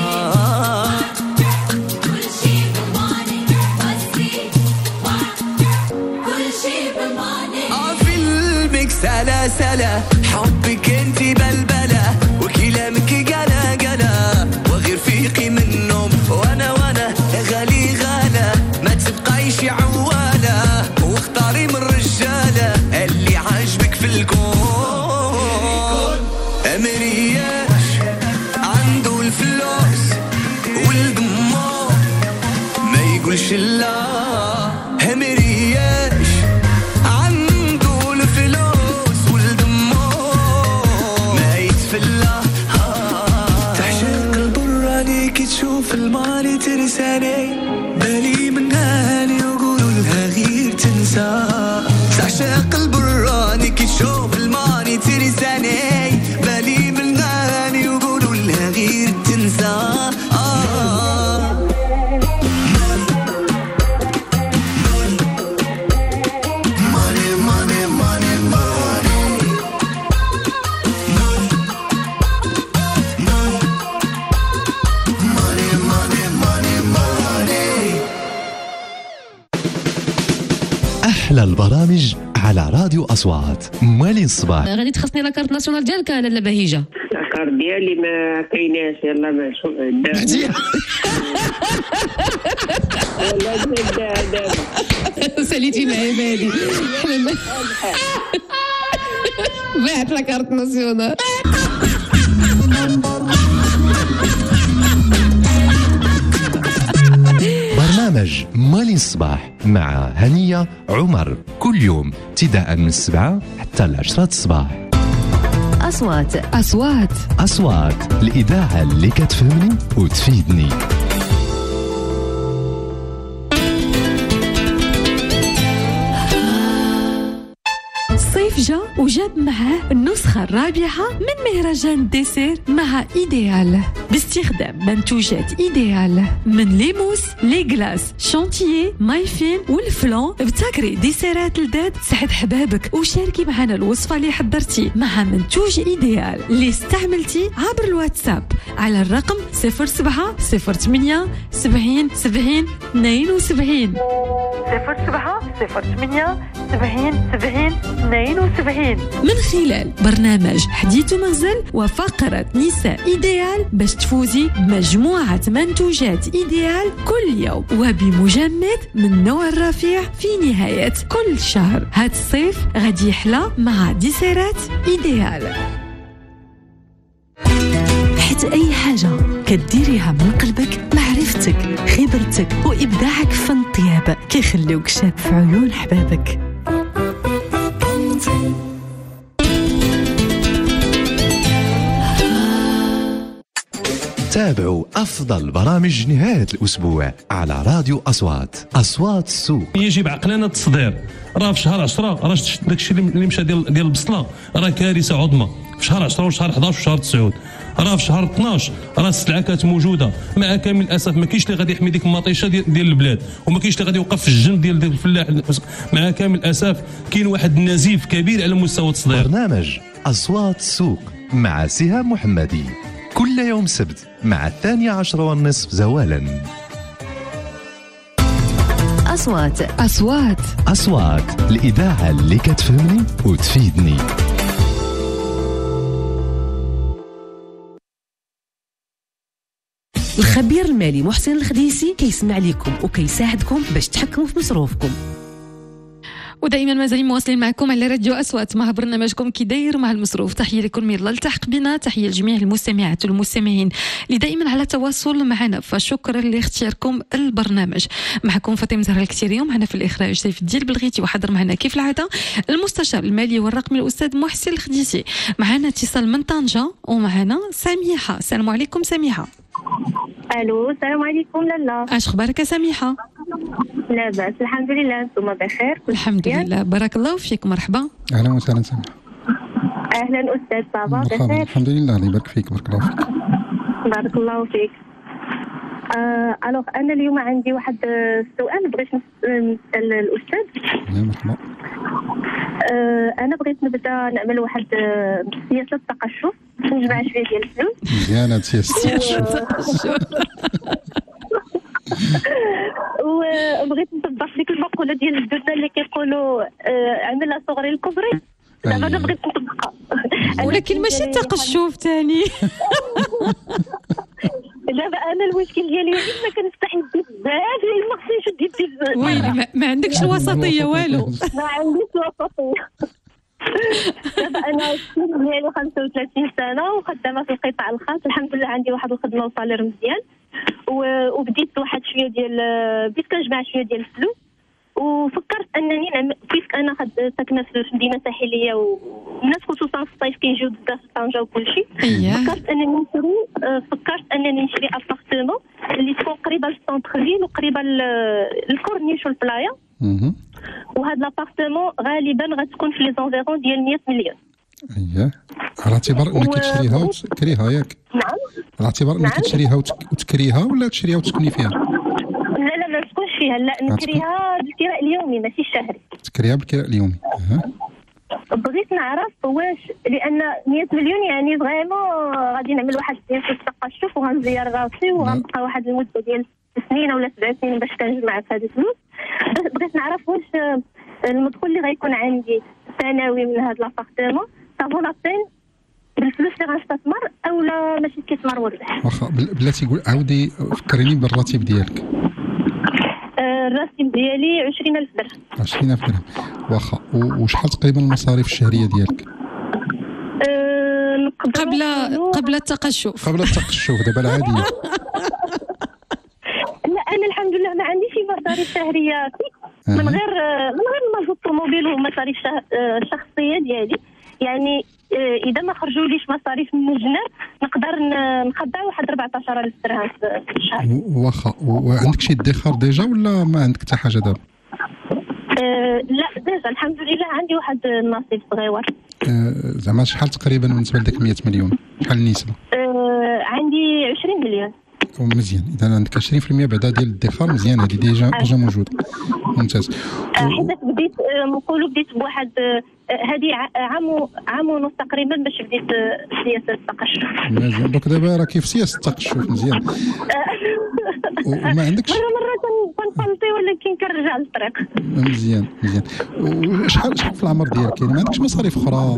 سلا سلا حبك انتي بلبلة وكلامك قلا قلا، وغير فيقي منهم وانا وانا غالي غالة. ما تبقايش عوالة واختاري من الرجالة اللي عاجبك في الكون. امرياش عنده الفلوس والدموع ما يقولش لا. امرياش عنده الفلوس تشوف الماضي ترساني، بالي من غالي وقولوا لها غير تنسى. تعشق البراني كي تشوف الماضي ترساني، بالي من غالي وقولوا لها غير تنسى. أحلى البرامج على راديو أصوات. مالين الصباح غادي تخصني لاكارت ناسيونال ديالك انا لا بهيجه. لاكارت ديالي ما كايناش. يلا ما نشوف ساليتي معايا بادي بعت لاكارت ناسيونال. برنامج مالين الصباح مع هنية عمر كل يوم ابتداء من السبعة حتى العشرة الصباح. أصوات أصوات أصوات الإذاعة اللي كتفهمني وتفيدني. الصيف جا وجاب معاه النسخة الرابعة من مهرجان ديسير مع إيديال باستخدام منتوجات إيديال من ليموس لي غلاس شانتيي مايفين والفلون. ابتكري ديسيرات لذات سعد حبابك وشاركي معنا الوصفة اللي حضرتي مع منتوج إيديال اللي استعملتي عبر الواتساب على الرقم صفر سبعة صفر ثمانية سبعين سبعين اثنين وسبعين صفر سبعة صفر ثمانية سبعين سبعين اثنين وسبعين من خلال برنامج حديث منزل وفقرة نساء إيديال باش تفوزي بمجموعة منتوجات إيديال كل يوم وبمجمد من نوع الرفيع في نهاية كل شهر. هاد الصيف غادي يحلى مع ديسيرات إيديال. حيت أي حاجة كديريها من قلبك معرفتك خبرتك وإبداعك في فن الطياب كيخليوك شاب في عيون حبابك. تابعوا أفضل برامج نهاية الأسبوع على راديو أصوات. أصوات السوق. يجب عقلانة التصدير. راه في شهر عشرة راه داكشي اللي مشى ديال ديال البصله راه كارثة عظمى. في شهر عشرة وشهر حداش وشهر تسعود راه في شهر اثناش راه السلعه كانت موجوده. مع كامل الاسف ما كاينش اللي غادي يحمي ديك المطيشه ديال, ديال البلاد وما كاينش اللي غادي يوقف في الجنب ديال, ديال الفلاح. مع كامل الاسف كاين واحد النزيف كبير على مستوى التصدير. برنامج أصوات السوق مع سهام محمدي كل يوم سبت مع الثانية عشرة والنصف زوالا. أصوات أصوات أصوات الإذاعة اللي كتفهمني وتفيدني. الخبير المالي محسن الخديسي كيسمع لكم وكيساعدكم باش تحكموا في مصروفكم. ودائما مازالين مواصلين معكم على راديو أصوات مع برنامجكم كي داير مع المصروف. تحية لكل من التحق بنا، تحية لجميع المستمعات والمستمعين اللي دائما على تواصل معنا، فشكرا لاختياركم البرنامج. معكم فاطمة زهرة الكتيري ومعنا في الإخراج سيف الدين بلغيتي، وحضر معنا كيف العادة المستشار المالي والرقمي الأستاذ محسن الخديسي. معنا اتصال من طنجة ومعنا سميحة. السلام عليكم سميحة. الو السلام عليكم لالا. اش اخبارك سميحة؟ لاباس الحمد لله، انتم بخير؟ الحمد لله بارك الله فيك. مرحبا. اهلا وسهلا سميحة. اهلا استاذ صافا بخير؟ الحمد لله الله يبارك فيك. بارك الله فيك. بارك الله فيك. آه الوغ انا اليوم عندي واحد السؤال بغيت نسال الاستاذ. مرحبا. آه انا بغيت نبدا نعمل واحد سياسه تقشف، نجمع شويه ديال الفلوس. مزيان هاد سياسه التقشف. وبغيت نطبق ديك المقوله ديال جدودنا اللي كيقولوا آه عملها صغري الكبري. دابا انا بغيت نطبقها، ولكن ماشي تقشف ثاني. دابا انا المشكل ديالي هو ما كنفتح يدي بزاف، ما خصنيش نشد يدي. ويلي ما عندكش الوسطيه والو. ما عنديش وسطيه. دابا انا السن ديالي خمسة وثلاثين سنه وخدامه في القطاع الخاص، الحمد لله عندي واحد الخدمه وصالير مزيان، وبديت واحد شويه ديال بديت كنجمع شويه ديال الفلوس، وفكرت انني نعمل كيف انا خد ساكنه في مدينه ساحليه والناس خصوصا في الصيف كيجيو بزاف طنجه وكل شيء. فكرت انني نشري فكرت انني نشري ابارتمون اللي تكون قريبه للسونتر فيل وقريبه للكورنيش والبلايا. وهاد لابارتمون غالبا غتكون في لي زونفيرون ديال مية مليون. اييه، على اعتبار انك تشريها وتكريها ياك؟ نعم. على اعتبار انك تشريها وتكريها ولا تشريها وتسكني فيها؟ لا لا ما نسكنش فيها، لا نكريها بالكراء اليومي ماشي الشهري. تكريها بالكراء اليومي. أه. بغيت نعرف واش لان مية مليون يعني فريمون غادي نعمل واحد سياسه التقشف وغنزير راسي وغنبقى واحد المده ديال سنين ولا سبع سنين باش كنجمع في هذه الفلوس. بغيت نعرف واش المدخول اللي غيكون عندي سنوي من هذا لابارتمون صافو لابين بالفلوس اللي غنستثمر او لا ماشي استثمار مربح. واخا بلاتي قول عاودي فكريني بالراتب ديالك. الراتب ديالي عشرين ألف درهم. عشرين ألف درهم واخا. وشحال تقريبا المصاريف الشهريه ديالك؟ أه قبل قبل التقشف. قبل التقشف دابا العاديه. لا انا الحمد لله ما عنديش مصاريف شهريه من غير من غير المصروف الطوموبيل ومصاريف شخصيه ديالي، يعني اذا ما خرجوليش مصاريف من الجناب نقدر نخدع واحد أربعطاش ألف درهم في الشهر. واخا. وعندك شي ادخار ديجا ولا ما عندك حتى حاجه دابا؟ أه لا ديجا الحمد لله عندي واحد النصيب صغيور. أه زعما شحال تقريبا بالنسبه لديك مية مليون؟ شحال النسبه؟ أه عندي عشرين مليون. مزيان، اذا عندك عشرين في المية بعدا ديال الادخار مزيان، هذه ديجا ديجا موجوده. ممتاز. حيت بديت نقولوا بديت بواحد هذه عام عام ونص تقريبا باش بديت سياسه التقشف. مزيان، دونك دابا راه كيف سياسه التقشف مزيان. وما عندكش مره مره كنفلطي ولكن كنرجع للطريق. مزيان مزيان. وشحال شحال في العمر ديالك؟ يعني ما عندكش مصاريف اخرى؟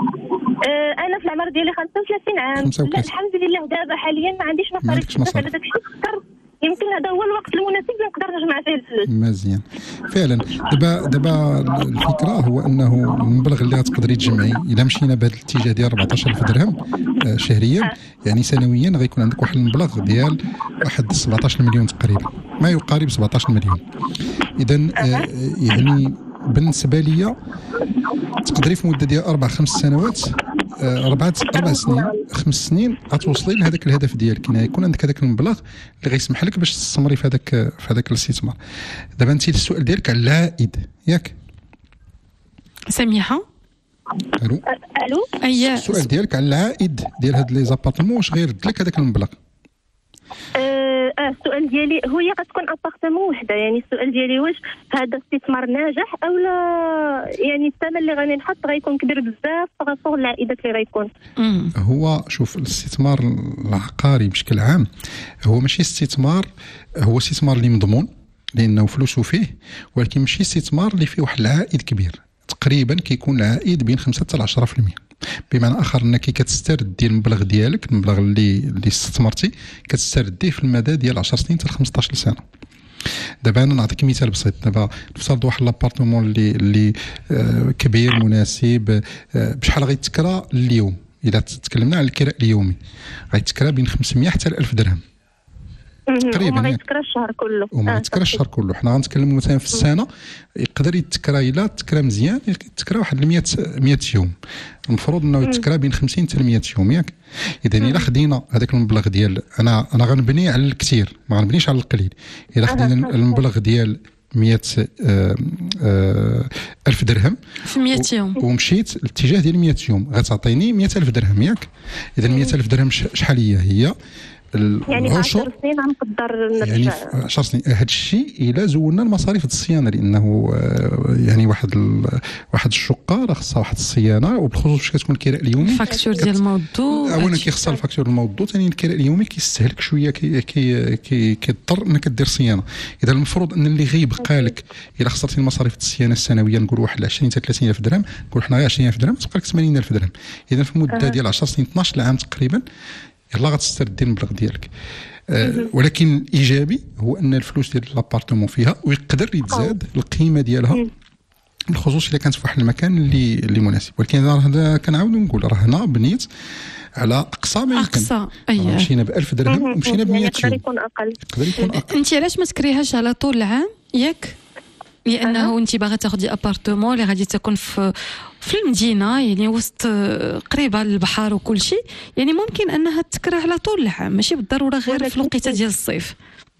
انا في العمر ديالي خمسة وثلاثين عام. خمسة وثلاثين. لا الحمد لله دابا حاليا ما عنديش مصاريف بزاف على داك الشيء. فكر يمكن هذا هو الوقت المناسب اللي نقدر نجمع فيه الفلوس. مزيان فعلا. دابا دابا الفكره هو انه المبلغ اللي غتقدري تجمعي اذا مشينا بهذا الاتجاه ديال أربعطاش ألف درهم شهريا، يعني سنويا غيكون عندك واحد المبلغ ديال واحد سبعطاش مليون تقريبا، ما يقارب سبعطاش مليون. اذا يعني بالنسبه لي تقدري في مده ديال اربع خمس سنوات أربعة أربع سنين خمس سنين غتوصلي لهذاك الهدف ديالك، يعني يكون عندك هذاك المبلغ اللي غيسمح لك باش تستثمري في هذاك في هذاك الاستثمار. دابا انت السؤال ديالك على العائد ياك سميحه؟ الو الو اييه السؤال ديالك على العائد ديال هاد لي زابارتمون واش غيرد لك هذاك المبلغ؟ اه السؤال ديالي هي غتكون ابارتمون وحده، يعني السؤال ديالي واش هذا استثمار ناجح او لا يعني الثمن اللي غادي نحط غيكون كبير بزاف فغتوصل العائدات اللي غيكون. هو شوف الاستثمار العقاري بشكل عام هو ماشي استثمار، هو استثمار اللي مضمون لانه فلوسه فيه، ولكن ماشي استثمار اللي فيه واحد العائد كبير. تقريبا كيكون العائد بين خمسة حتى عشرة في المية، بمعنى اخر انك كتسترد ديال المبلغ ديالك المبلغ اللي اللي استثمرتي كتسترديه في المدى ديال عشر سنين حتى خمسطاش سنه. دابا انا نعطيك مثال بسيط. دابا نفترض واحد لابارتمون اللي اللي آه كبير مناسب آه بشحال غيتكرى اليوم؟ اذا تكلمنا على الكراء اليومي غيتكرى بين خمسمية حتى ألف درهم تقريبا. وما غيتكرى الشهر كله. وما غيتكرى الشهر كله. حنا غنتكلموا مثلا في السنه يقدر يتكرى الا تكرى مزيان يتكرى واحد مية مية يوم. المفروض انه يتكرى بين خمسين حتى مية يوم ياك. اذا الا خدينا هذاك المبلغ ديال انا انا غنبني على الكثير ما غنبنيش على القليل. الا خدينا المبلغ ديال مية آه آه ألف درهم في مية يوم ومشيت الاتجاه ديال مية يوم غتعطيني مية ألف درهم ياك. اذا مية ألف درهم شحال هي؟ هي يعني عشر سنين غنقدر نرجع يعني عشر سنين. هذا الشيء الا زولنا المصاريف الصيانه لانه يعني واحد واحد الشقه راه خصها واحد الصيانه وبالخصوص فاش كتكون الكراء اليومي الفاكتور ديال الموضوع اولا كيخصها الفاكتور الموضوع ثانيا الكراء اليومي كيستهلك شويه كي كي كي كيضطر انك دير صيانه. اذا المفروض ان اللي غيبقى لك الا خسرتي المصاريف الصيانه السنويه نقول واحد عشرين حتى ثلاثين الف درهم نقول حنا غير عشرين الف درهم تبقى لك ثمانين الف درهم. اذا في مده ديال عشر سنين اثنا عشر عام تقريبا يلاه غتستردي المبلغ ديالك. أه ولكن الايجابي هو ان الفلوس ديال لابارتمون فيها ويقدر يتزاد القيمه ديالها بالخصوص الا كانت في واحد المكان اللي اللي مناسب. ولكن هذا كنعاود نقول راه هنا بنيت على اقصى ما يمكن. اقصى اييه مشينا ب ألف درهم ومشينا ب مية يقدر يكون اقل. يقدر يكون اقل. انت علاش ما تكريهاش على طول العام ياك؟ لانه انت باغا تاخذي ابارتمون اللي غادي تكون في في المدينه يعني وسط قريبه للبحر وكل شيء، يعني ممكن انها تكره على طول العام ماشي بالضروره غير في الوقيته ديال الصيف.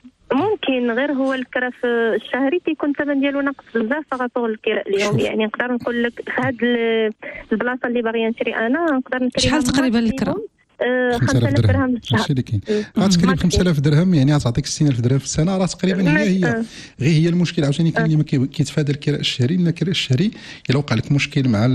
ممكن غير هو الكرا في الشهري تيكون الثمن ديالو ناقص بزاف فغطول الكراء اليومي. يعني نقدر نقول لك في هاد البلاصه اللي باغيه نشري انا نقدر نشري شحال تقريبا الكرا؟ خمسة آلاف درهم في الشهر. ماشي اللي كاين غتقريبا خمسة آلاف درهم يعني غتعطيك ستين ألف درهم في السنه. راه تقريبا هي هي غير هي المشكل عاوتاني كاين اللي ما كيتفادى الكراء الشهري لان الكراء الشهري الا وقع لك مشكل مع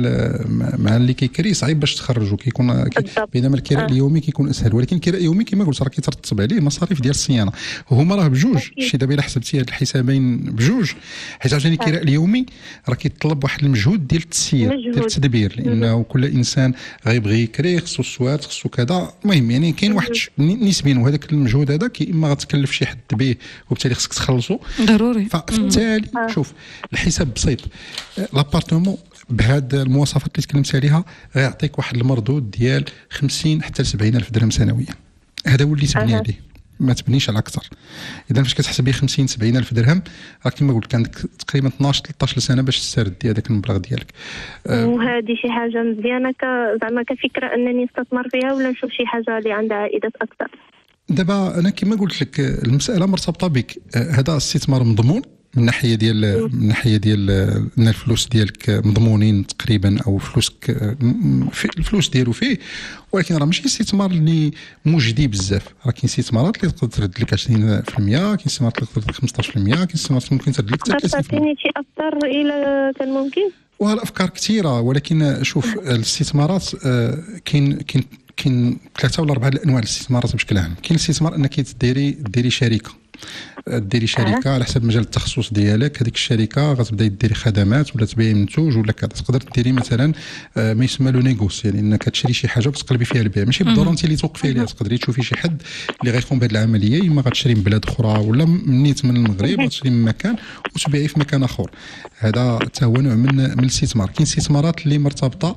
مع اللي كيكري صعيب باش تخرجوا كيكون بينما الكراء اليومي كيكون اسهل. ولكن الكراء اليومي كما قلت راه كيترتب عليه مصاريف ديال الصيانه وهما راه بجوج. شي دابا الا حسبتي هاد الحسابين بجوج حيت عاوتاني الكراء اليومي راه كيطلب واحد المجهود ديال التسيير ديال التدبير لانه كل انسان غيبغي يكري خصو السواد خصو كذا. المهم يعني كاين واحد نسبيا وهذاك المجهود هذا كي اما غتكلف شي حد به وبالتالي خصك تخلصو ضروري. فبالتالي شوف الحساب بسيط. لابارتمون بهذه المواصفات اللي تكلمت عليها غيعطيك واحد المردود ديال خمسين حتى سبعين الف درهم سنويا. هذا هو اللي تبني عليه ما تبنيش على اكثر. اذا فاش كتحسبي خمسين سبعين الف درهم راه كما قلت عندك تقريبا اثناش ثلاثطاش سنه باش تستردي هذاك المبلغ ديالك. أه وهذه شي حاجه مزيانه زعما كفكره انني نستثمر فيها ولا نشوف شي حاجه اللي عندها عائدات اكثر. دابا انا كما قلت لك المساله مرتبطه بك. هذا استثمار مضمون من ناحيه ديال من ناحيه ديال ان الفلوس ديالك مضمونين تقريبا او فلوسك في الفلوس ديالو فيه. ولكن راه ماشي استثمار اللي مجدي بزاف. راه كاين استثمارات اللي تقدر ترد لك عشرين بالمية كاين استثمارات اللي تقدر ترد لك خمسطاش بالمية كاين استثمارات ممكن ترد لك حتى ثلاثين بالمية. شي افكار الى كان ممكن والافكار كثيره. ولكن شوف الاستثمارات كاين كاين كاين ثلاثه ولا اربعه انواع الاستثمارات بشكل عام. كاين الاستثمار انك ديري ديري شركه ديري شركه على حسب مجال التخصص ديالك. هذيك الشركه غتبداي ديري خدمات ولا تبيعي منتوج ولا كذا. تقدر ديري مثلا ما يسمى له نيغوس يعني انك تشري شي حاجه وتقلبي فيها البيع ماشي بالضروره انت اللي توقفي عليها. تقدري تشوفي شي حد اللي غيقوم بهذه العمليه اما غتشري من بلاد اخرى ولا منيت من المغرب غتشري من مكان وتبيعي في مكان اخر. هذا حتى هو نوع من من الاستثمار. كاين استثمارات اللي مرتبطه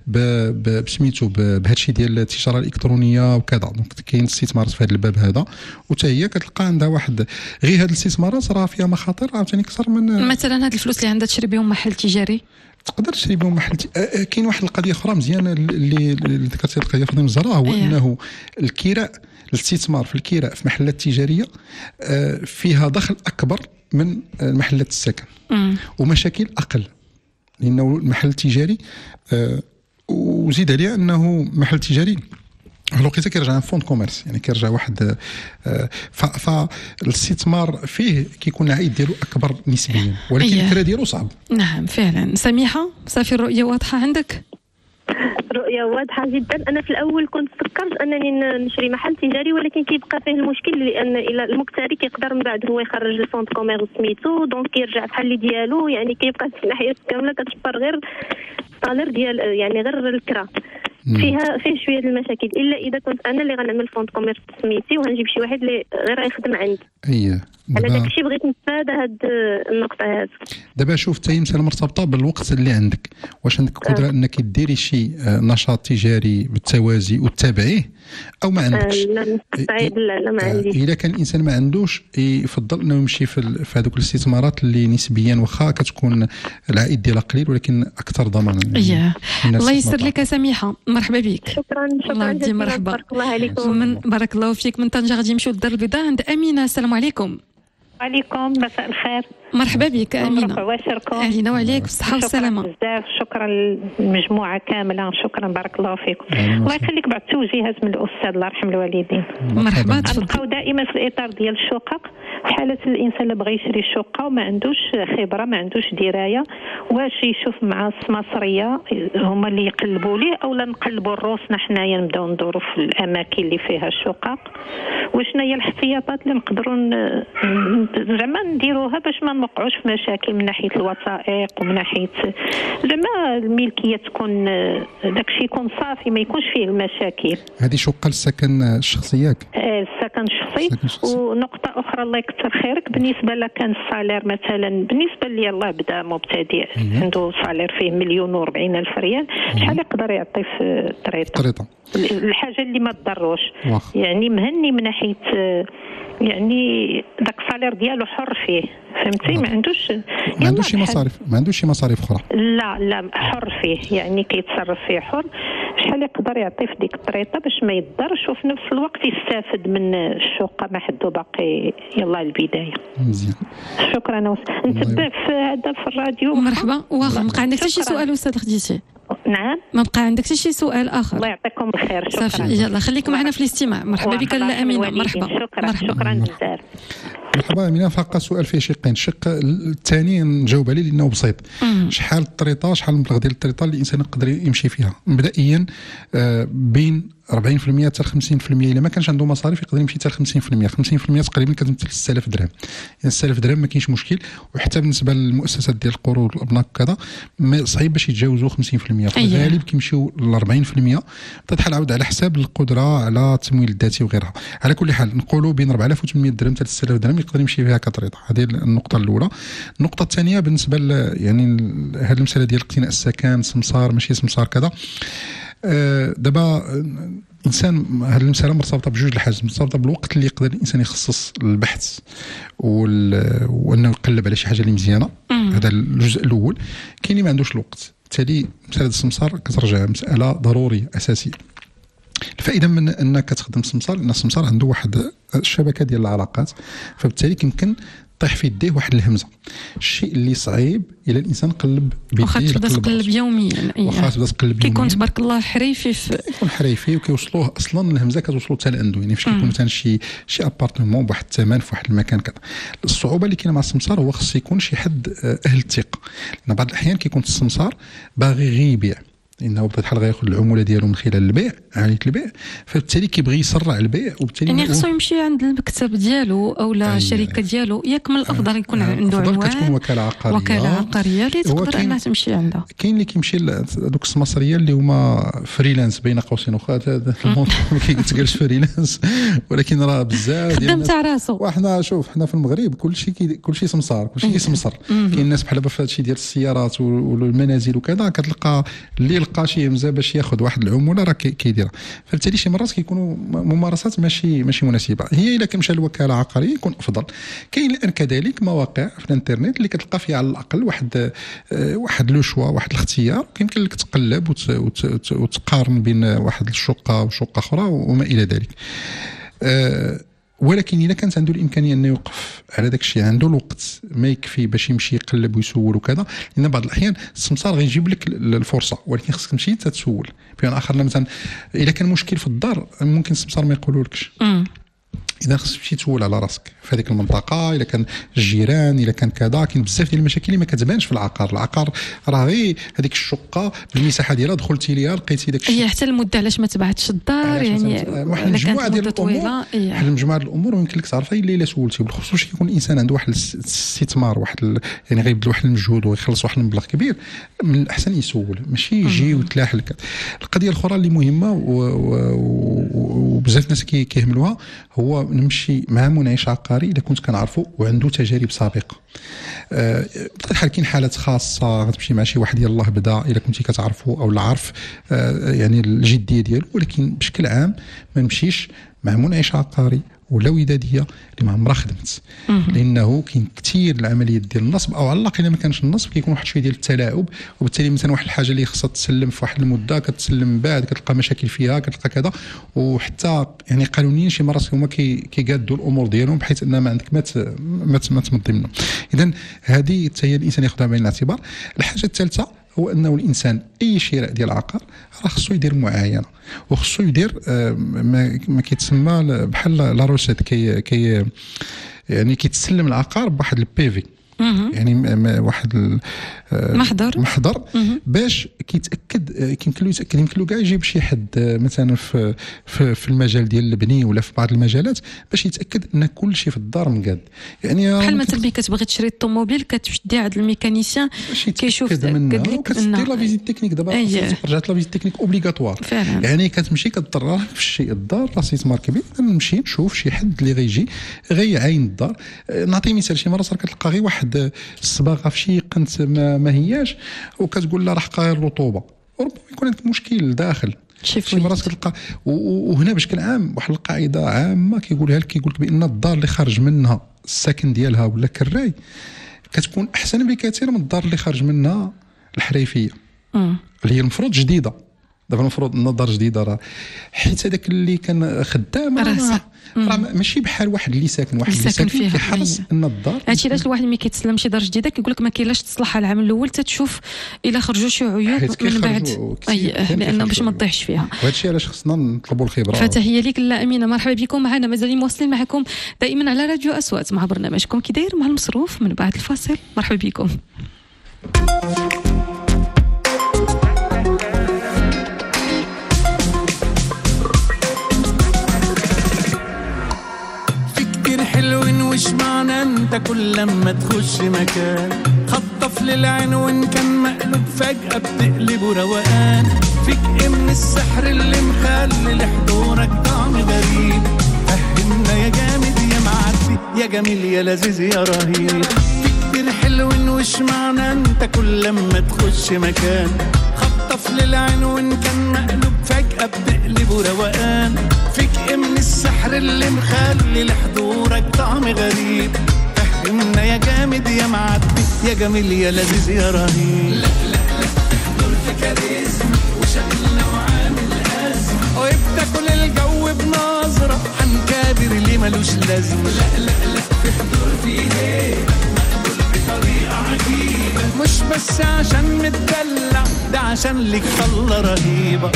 بسميتو بهذا الشيء ديال التجاره الالكترونيه وكذا. دونك كاين استثمارات في هذا الباب هذا وحتى هي كتلقى عندها واحد غير هاد الاستثمارات راه فيها مخاطر عاوتاني اكثر من مثلا هاد الفلوس اللي عندها تشري بهم محل تجاري. تقدر تشري بهم محل ت... كاين واحد القضيه اخرى مزيانه اللي اللي ذكرتي القضيه فاطمه الزهراء هو أيه. انه الكراء الاستثمار في الكراء في محلات تجاريه فيها دخل اكبر من محلات السكن م. ومشاكل اقل لانه المحل التجاري وزيد عليه انه محل تجاري الوقيته كيرجع فوند كوميرس يعني كيرجع واحد فالاستثمار فيه كيكون العائد ديالو اكبر نسبيا ولكن الكرا ديالو صعب. نعم فعلا. سميحه صافي الرؤيه واضحه عندك؟ رؤيه واضحه جدا. انا في الاول كنت فكرت انني نشري محل تجاري ولكن كيبقى فيه المشكل لان الى المكتري كيقدر من بعد هو يخرج الفوند كوميرس سميتو دونك كيرجع بحال ديالو يعني كيبقى في الناحيه كامله كتشفر غير الطالر ديال يعني غير الكرا فيها فيه شويه المشاكل الا اذا كنت انا اللي غنعمل فوند كوميرس سميتي وغنجيب شي واحد اللي غير غيخدم عندي. اييه على داك الشيء بغيت نتفادى هاد النقطه هذه. دابا شوف حتى هي مساله مرتبطه بالوقت اللي عندك. واش عندك قدره آه. انك ديري شي نشاط تجاري بالتوازي وتتابعيه او ما عندكش؟ آه لا مستعد لا لا ما عنديش. اذا كان الانسان ما عندوش يفضل انه يمشي في في هذوك الاستثمارات اللي نسبيا واخا كتكون العائد ديالها قليل ولكن اكثر ضمانا. اييه الله يسر لك سميحه مرحبا بك. شكرا شكرا جزيلا مرحبا. بارك الله عليكم. من بارك الله فيك. من طنجة غادي نمشيو للدار البيضاء عند امينه. السلام عليكم. عليكم مساء الخير. مرحبا بك امينه. واشركم اهلا وعليك بالصحه والسلامه. بزاف شكرا للمجموعه كامله، شكرا بارك الله فيكم. الله يخليك بعض التوجيهات من الاستاذ الله يرحم الوالدين. مرحبا. نبقاو دائما في الاطار ديال الشقق، في حاله الانسان اللي بغى يشري شقه وما عندوش خبره ما عندوش درايه، واش يشوف مع السماسريه هما اللي يقلبوا ليه او لا نقلبوا روسنا حنايا نبداو ندوروا في الاماكن اللي فيها الشقق؟ وشنا هي الاحتياطات اللي نقدروا زعما نديروها باش ما نوقعوش في مشاكل من ناحيه الوثائق ومن ناحيه زعما الملكيه تكون داكشي يكون صافي ما يكونش فيه المشاكل. هذه شقه السكن الشخصي ياك؟ اه السكن الشخصي. ونقطه اخرى الله يكثر خيرك، بالنسبه لك كان الصالير مثلا بالنسبه لي الله بدا مبتدئ عنده صالير فيه مليون وأربعين الف ريال، شحال يقدر يعطي في الطريطه؟ الحاجه اللي ما تضروش يعني مهني من ناحيه يعني داك الصالير ديالو حر فيه، فهمتي؟ ما عندوش ما عندوش شي مصاريف ما عندوش شي مصاريف اخرى. لا لا حر فيه، يعني كيتصرف فيه حر، شحال يقدر يعطي في ديك الطريطه باش ما يضرش وفي نفس الوقت يستافد من الشقه ما حدو باقي يلا البدايه. مزيان شكرا. نتبع في هذا في الراديو. مرحبا. واخا ما بقى عندك حتى شي سؤال استاذ خديجه؟ نعم ما بقى عندك حتى شي سؤال اخر؟ الله يعطيكم الخير. شكرا. صافي يلا خليك معنا في الاستماع. مرحبا بك لاله امينه. مرحبا. شكرا مرحبا. شكرا بزاف. مرحبا امينه. فقط سؤال فيه شقين، الشق الثاني نجاوب عليه لانه بسيط. مم. شحال الطريطه شحال المبلغ ديال الطريطه اللي الانسان يقدر يمشي فيها؟ مبدئيا آه بين أربعين بالمئة حتى خمسين بالمئة الا ما كانش عنده مصاريف يقدر يمشي حتى خمسين بالمئة. خمسين بالمئة تقريبا كتمثل ستة آلاف درهم، يعني ستة آلاف درهم ما كاينش مشكل. وحتى بالنسبه للمؤسسات ديال القروض والابناك كذا صعيب باش يتجاوزوا خمسين بالمئة، في الغالب كيمشيو ل أربعين بالمئة. بطبيعه عاود على حساب القدره على التمويل الذاتي وغيرها. على كل حال نقولوا بين أربعة آلاف وثمانمئة درهم حتى ستة آلاف درهم يقدر يمشي فيها كطريقه. هذه النقطه الاولى. النقطه الثانيه بالنسبه يعني هذه المساله ديال اقتناء السكن، سمسار ماشي سمسار كذا. أه دابا الانسان هذه المساله مرتبطه بجوج الحاجات، مرتبطه بالوقت اللي يقدر الانسان يخصص للبحث وانه يقلب على شي حاجه اللي مزيانه. هذا الجزء الاول. كاين اللي ما عندوش الوقت، بالتالي مساله السمسار كترجع مساله ضروريه اساسيه. الفائده من انك تخدم سمسار ان السمسار عنده واحد الشبكه ديال العلاقات، فبالتالي يمكن طيح في يديه واحد الهمزه. الشيء اللي صعيب الى الانسان قلب بيديه، واخا تبدا تقلب يوميا. واخا تبدا تقلب كيكون تبارك الله حريفي في يكون حريفي وكيوصلوه اصلا الهمزه كتوصلوا حتى لعنده، يعني فاش كيكون مثلا شي شي ابارتمون بواحد الثمن في واحد المكان كذا. الصعوبه اللي كاينه مع السمسار هو خص يكون شي حد اهل الثقه، لان بعض الاحيان كيكون السمسار باغي غير يبيع، انه بطبيعه الحال غياخذ العموله ديالو من خلال البيع، عمليه البيع، فبالتالي كيبغي يسرع البيع وبالتالي يعني خصو يمشي عند المكتب ديالو او لا الشركه ديالو. ياك من الافضل يكون أيه. عنده عنوان كتكون وكاله عقاريه وكاله عقاريه اللي تقدر انها تمشي عندها. كاين اللي كيمشي دوك السماسريه اللي هما فريلانس بين قوسين، واخا هذا الموضوع ما كيتقالش فريلانس ولكن راه بزاف خدام تاع راسو. وحنا شوف حنا في المغرب كلشي كلشي سمسار، كلشي كيسمسر. كاين الناس بحال دابا في هذا الشيء ديال السيارات والمنازل وكذا، كتلقى اللي لقى شي همزه باش ياخذ واحد العموله راه كيديرها، فبالتالي شي مرات كيكونوا ممارسات ماشي ماشي مناسبه. هي الا كان مشى لوكاله عقاريه يكون افضل. كاين الان كذلك مواقع في الانترنت اللي كتلقى فيها على الاقل واحد واحد لو شوا، واحد الاختيار، يمكن لك تقلب وتقارن بين واحد الشقه وشقه اخرى وما الى ذلك. أه ولكن اذا كانت عنده الامكانيه انه يوقف على داك الشيء، عنده الوقت ما يكفي باش يمشي يقلب ويسول وكذا، لان بعض الاحيان السمسار غيجيب لك الفرصه ولكن خصك تمشي انت تسول. بمعنى اخر مثلا اذا كان مشكل في الدار ممكن السمسار ما يقولولكش، اذا خصك تمشي تسول على راسك في هذيك المنطقه، اذا كان الجيران، اذا كان كذا. كاين بزاف ديال المشاكل اللي ما كتبانش في العقار. العقار راه غير هذيك الشقه بالمساحه ديالها دخلتي ليها لقيتي داك الشيء. هي حتى المده علاش ما تبعتش الدار، يعني واحد المجموعه ديال الامور، واحد المجموعه ديال الامور يمكن لك تعرفها الا الا سولتي، بالخصوص كيكون الانسان عنده واحد الاستثمار، واحد ال... يعني غيبذل واحد المجهود ويخلص واحد المبلغ كبير، من الاحسن يسول ماشي يجي ويتلاح لك. القضيه الاخرى اللي مهمه وبزاف الناس كيهملوها هو نمشي مع منعش عقاري اذا كنت كنعرفه وعنده تجارب سابقه. أه بطبيعه الحال كاين حالات خاصه غتمشي مع شي واحد يلاه بدا اذا كنتي كتعرفه او لا عارف أه يعني الجديه ديالو، ولكن بشكل عام ما نمشيش مع منعش عقاري ولا وداديه اللي ما عمرها خدمت، لانه كاين كثير العمليات ديال النصب، او على الاقل ما كانش النصب كيكون واحد شويه ديال التلاعب، وبالتالي مثلا واحد الحاجه اللي خصها تسلم في واحد المده كتسلم من بعد كتلقى مشاكل فيها كتلقى كذا، وحتى يعني قانونيا شي مرات هما كيقادوا الامور ديالهم بحيث ان ما عندك ما ما تمضي منه. اذا هذه حتى هي الانسان ياخذها بعين الاعتبار. الحاجه الثالثه هو انه الانسان اي شراء ديال العقار راه خصو يدير معاينه، وخصو يدير ما, ما كيتسمى بحال لا روشيت كي كي يعني كيتسلم العقار بواحد البيفي، يعني واحد محضر محضر باش كيتاكد يمكن له يتاكد يمكن له كاع يجيب شي حد مثلا في في, في المجال ديال البني ولا في بعض المجالات باش يتاكد ان كل شيء في الدار مقاد. يعني بحال مثلا ملي كتبغي تشري الطوموبيل كتشدي عند الميكانيسيان كيشوف قد لك كتدير لا فيزيت تكنيك. دابا رجعت لا فيزيت تكنيك اوبليغاتوار، يعني كتمشي كتضرر في الشيء الدار راه استثمار كبير، نمشي نشوف شي حد اللي غيجي غيعاين الدار. نعطي مثال، شي مرات كتلقى غير واحد الصباغه في شي قنت ما, ما هياش وكتقول له راه قاير رطوبه، وربما يكون عندك مشكل داخل. شي مرات كتلقى وهنا بشكل عام واحد القاعده عامه كيقولها لك كيقول لك بان الدار اللي خارج منها الساكن ديالها ولا كراي كتكون احسن بكثير من الدار اللي خارج منها الحريفيه اللي هي المفروض جديده. دابا المفروض ان الدار جديده راه حيت هذاك اللي كان خدام راه راه ماشي بحال واحد اللي ساكن واحد اللي ساكن كيحرص ان الدار. هادشي علاش الواحد ملي كيتسلم شي دار جديده كيقول لك ما كاينلاش تصلحها العام الاول تتشوف الا خرجوا شي عيوب من بعد، اي لانه باش ما تضيعش فيها. وهادشي علاش خصنا نطلبوا الخبره. فتحيه ليك لا امينه، مرحبا بكم معنا، مازالين مواصلين معكم دائما على راديو اصوات مع برنامجكم كي داير مع المصروف من بعد الفاصل. مرحبا بكم. وش معنى انت كل لما تخش مكان خطف للعين وان كان مقلوب فجأة بتقلبه روقان. فيك ايه من السحر اللي مخلي لحضورك طعم غريب؟ فهمنا يا جامد يا معدي يا جميل يا لذيذ يا رهيب. فيك كتير حلو وش معنى انت كل لما تخش مكان خطف للعين وان كان مقلوب فجأة بتقلبه روقان. فيك ايه من السحر اللي مخلي لحضورك طعم غريب؟ فهمنا يا جامد يا معدي يا جميل يا لذيذ يا رهيب. لا لا لا تحضر في كاريزما وشغلنا وعامل أزمة وبتاكل الجو بنظرة حنكابر اللي ملوش لازمة. لا لا لا تحضر في ايه مقبول بطريقة عجيبة مش بس عشان متدلع ده عشان ليك طلة رهيبة.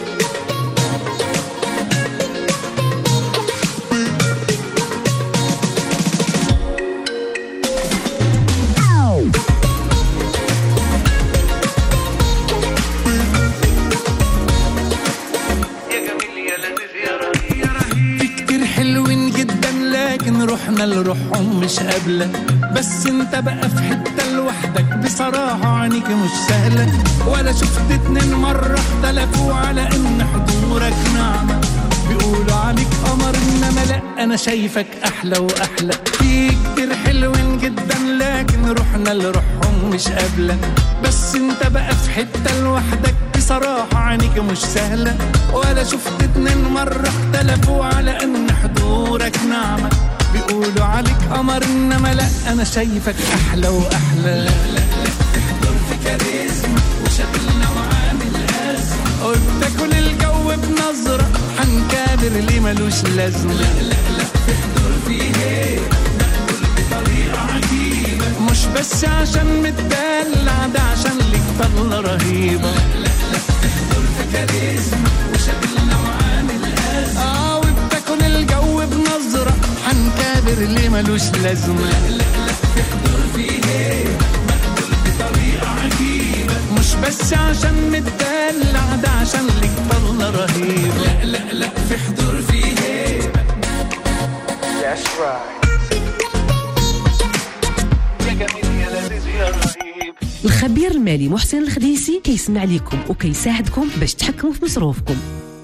روحنا لروحهم مش قابلة بس انت بقى في حتة لوحدك بصراحة عينيك مش سهلة. ولا شفت اتنين مرة اختلفوا على ان حضورك نعمة بيقولوا عليك قمر انما لا انا شايفك احلى واحلى. فيك كتير حلوين جدا لكن روحنا لروحهم مش قابلة بس انت بقى في حتة لوحدك بصراحة عينيك مش سهلة. ولا شفت اتنين مرة اختلفوا على ان حضورك نعمة بيقولوا عليك قمر انما لا انا شايفك احلى واحلى. لا لا لا تحضر في كاريزما وشغلنا وعامل ازمه وبتاكل الجو بنظره حنكابر اللي ملوش لازمه. لا لا لا تحضر في ايه مقبول بطريقه عجيبه مش بس عشان متدلع ده عشان ليك طلة رهيبه. لا لا لا تحضر في كاريزما وشغلنا وعامل ازمه اه وبتاكل الجو بنظره حنكابر اللي ملوش لازمة. لا لا لا تحضر فيه مقبول بطريقة عجيبة مش بس عشان متدلع ده عشان ليك طلة رهيبة. لا لا لا في حضور فيه. That's right. يا جميل يا لذيذ يا رهيب. الخبير المالي محسن الخديسي كيسمع لكم وكيساعدكم باش تحكموا في مصروفكم.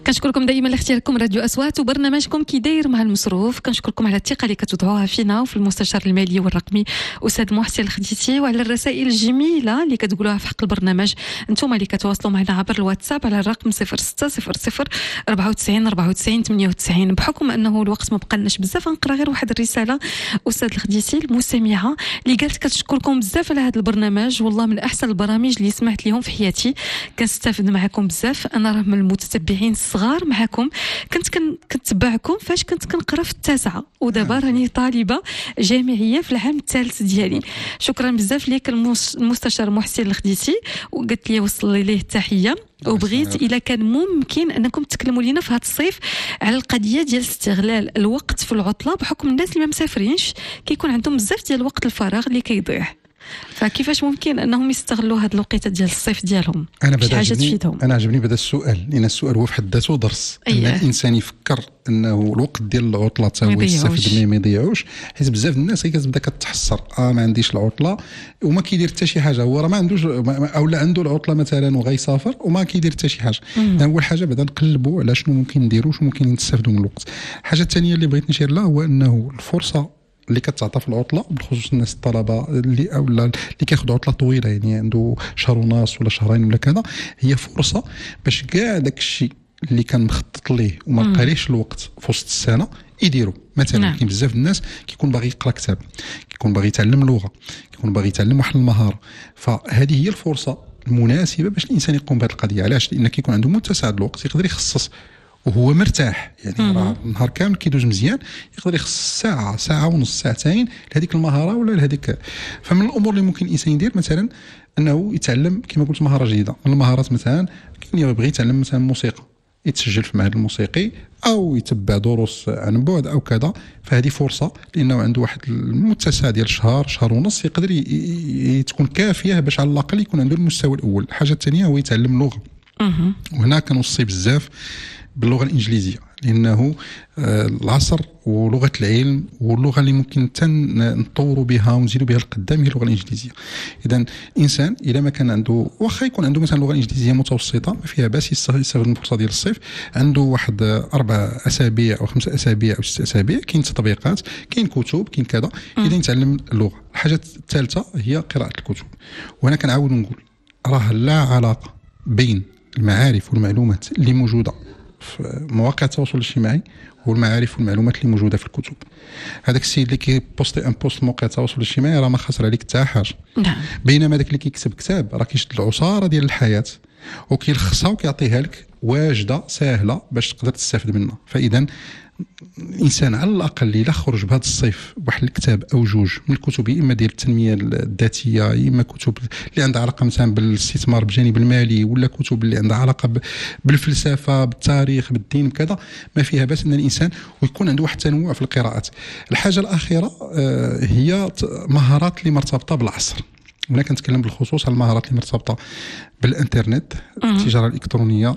كنشكركم دائما لاختياركم راديو اصوات وبرنامجكم كي داير مع المصروف. كنشكركم على الثقه اللي كتوضعوها فينا وفي المستشار المالي والرقمي استاذ محسن الخديتي، وعلى الرسائل الجميله اللي كتقولوها في حق البرنامج. انتم اللي كتواصلوا معنا عبر الواتساب على الرقم صفر ستة صفر صفر أربعة وتسعين أربعة وتسعين ثمانية وتسعين. بحكم انه الوقت ما بقالناش بزاف غنقرا غير واحد الرساله استاذ الخديتي المستمعه اللي قالت كتشكركم بزاف على هذا البرنامج، والله من احسن البرامج اللي سمعت لهم في حياتي، كنستافد معكم بزاف. انا راه من المتتبعين الصغار معكم، كنت كنتبعكم فاش كنت كنقرا في التاسعه ودابا راني طالبه جامعيه في العام الثالث ديالي. شكرا بزاف ليك المستشار محسن الخديتي، وقلت لي وصل ليه التحيه. وبغيت الا كان ممكن انكم تكلموا لينا في هذا الصيف على القضيه ديال استغلال الوقت في العطله، بحكم الناس اللي ما مسافرينش كيكون عندهم بزاف ديال الوقت الفراغ اللي كيضيع، فكيفاش ممكن انهم يستغلوا هذه الوقيته ديال الصيف ديالهم شي حاجه تفيدهم؟ انا عجبني بدا السؤال، لان السؤال هو في حد ذاته درس. أيه. ان الانسان يفكر انه الوقت ديال العطله تا هو يستافد ما يضيعوش، حيت بزاف الناس هي كتبدا كتحسر اه ما عنديش العطله وما كيدير حتى شي حاجه، هو راه ما عندوش او لا عنده العطله مثلا وغيسافر وما كيدير حتى شي حاجه. اول حاجه بعدا نقلبوا على شنو ممكن نديروا شنو ممكن نستافدوا من الوقت. الحاجه الثانيه اللي بغيت نشير لها هو انه الفرصه اللي كتعطى في العطله بالخصوص الناس الطلبه اللي او اللي كياخذوا عطله طويله، يعني عنده شهر ونص ولا شهرين ولا كذا، هي فرصه باش كاع داك الشيء اللي كان مخطط ليه وما لقاليش الوقت في وسط السنه يديروا. مثلا نعم. كاين بزاف الناس كيكون باغي يقرا كتاب، كيكون باغي يتعلم لغه، كيكون باغي يتعلم واحد المهاره، فهذه هي الفرصه المناسبه باش الانسان يقوم بهذه القضيه. علاش؟ لان كيكون عنده متسع الوقت يقدر يخصص وهو مرتاح، يعني راه النهار كامل كيدوز مزيان، يقدر يخصص ساعه ساعه ونص ساعتين لهذيك المهاره ولا لهذيك. فمن الامور اللي ممكن الانسان يدير مثلا انه يتعلم كما قلت مهاره جديده. من المهارات مثلا كاين اللي يبغي يتعلم مثلا موسيقى، يتسجل في معهد الموسيقي او يتبع دروس عن بعد او كذا، فهذه فرصه لانه عنده واحد المتسع ديال شهر شهر ونص يقدر ي... تكون كافيه باش على الاقل يكون عنده المستوى الاول. الحاجه الثانيه هو يتعلم لغه، وهنا كنوصي بزاف باللغه الانجليزيه، لانه العصر ولغه العلم واللغه اللي ممكن نطوروا بها ونزيدوا بها القدام هي اللغه الانجليزيه. اذا الانسان اذا ما كان عنده، واخا يكون عنده مثلا لغه انجليزيه متوسطه ما فيها باس، يستغل الفرصه ديال الصيف، عنده واحد اربع اسابيع او خمسه اسابيع او ست اسابيع، كاين تطبيقات، كاين كتب، كاين كذا، اذا يتعلم اللغه. الحاجه الثالثه هي قراءه الكتب، وانا كنعاود نقول راه لا علاقه بين المعارف والمعلومات اللي موجوده في مواقع التواصل الاجتماعي والمعارف والمعلومات اللي موجوده في الكتب. هذاك السيد اللي كيبوستي ان بوست موقع التواصل الاجتماعي راه ما خسر عليك حتى حاجه. نعم. بينما داك اللي كيكتب كتاب راه كيشد العصاره ديال الحياه وكيلخصها وكيعطيها لك واجده سهله باش تقدر تستافد منها. فاذا الانسان على الاقل اللي خرج بهذا الصيف بواحد الكتاب او جوج من الكتب، اما ديال التنميه الذاتيه، اما كتب اللي عندها علاقه مثلا بالاستثمار بالجانب المالي، ولا كتب اللي عندها علاقه بالفلسفه بالتاريخ بالدين بكذا، ما فيها باس ان الانسان ويكون عنده واحد التنوع في القراءات. الحاجه الاخيره هي مهارات اللي مرتبطه بالعصر، ولا كنتكلم بالخصوص على المهارات اللي مرتبطه بالانترنت، التجاره الالكترونيه،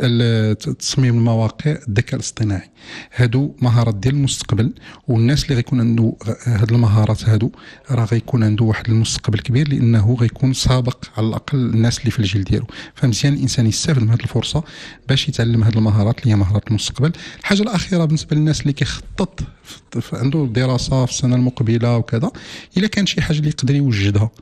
تصميم المواقع، الذكاء الاصطناعي. هادو مهارات ديال المستقبل، والناس اللي غيكون عنده هاد المهارات هادو راه غيكون عنده واحد المستقبل كبير، لانه غيكون سابق على الاقل الناس اللي في الجيل ديالو. فمزيان الانسان يستافد من هاد الفرصه باش يتعلم هاد المهارات اللي هي مهارات المستقبل. الحاجه الاخيره بالنسبه للناس اللي كيخطط عنده دراسه في السنه المقبله وكذا، الا كان شي حاجه اللي يقدر يوجدها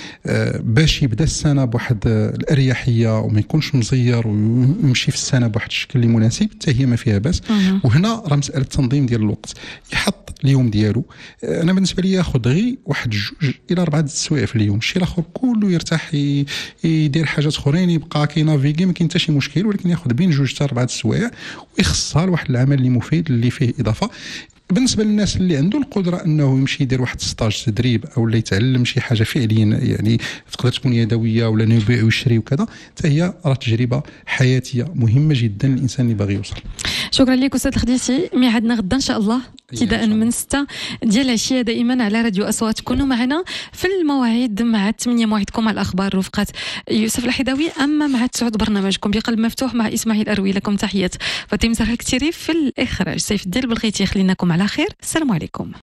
باش يبدا السنه بواحد الاريحيه وما يكونش مزير ويمشي في السنه بواحد الشكل اللي مناسب، حتى هي ما فيها باس. وهنا راه مساله تنظيم ديال الوقت، يحط اليوم ديالو. انا بالنسبه لي ياخذ غير واحد جوج الى اربعه السوايع في اليوم، الشيء الاخر كله يرتاح يدير حاجات اخرين، يبقى كينافيغي ما كاين حتى شي مشكل، ولكن ياخذ بين جوج حتى اربعه السوايع ويخصها لواحد العمل اللي مفيد اللي فيه اضافه. بالنسبه للناس اللي عنده القدره انه يمشي يدير واحد ستاج تدريب او اللي يتعلم شي حاجه فعليا، يعني تقدر تكون يدويه ولا نبيع ويشري وكذا، حتى هي راه تجربه حياتيه مهمه جدا للانسان اللي باغي يوصل. شكرا لك استاذ الخديتي، ميعادنا غدا ان شاء الله ابتداء من ستة ديال العشيه دائما على راديو اصوات. كونوا معنا في المواعيد مع ثمانية موعدكم على الاخبار رفقه يوسف الحداوي، اما مع تسعود برنامجكم بقلب مفتوح مع اسماعيل اروي. لكم تحيات فاطمه زهر الكتيري في الاخراج، سيف الدين البلغيتي. خليناكم على خير، السلام عليكم.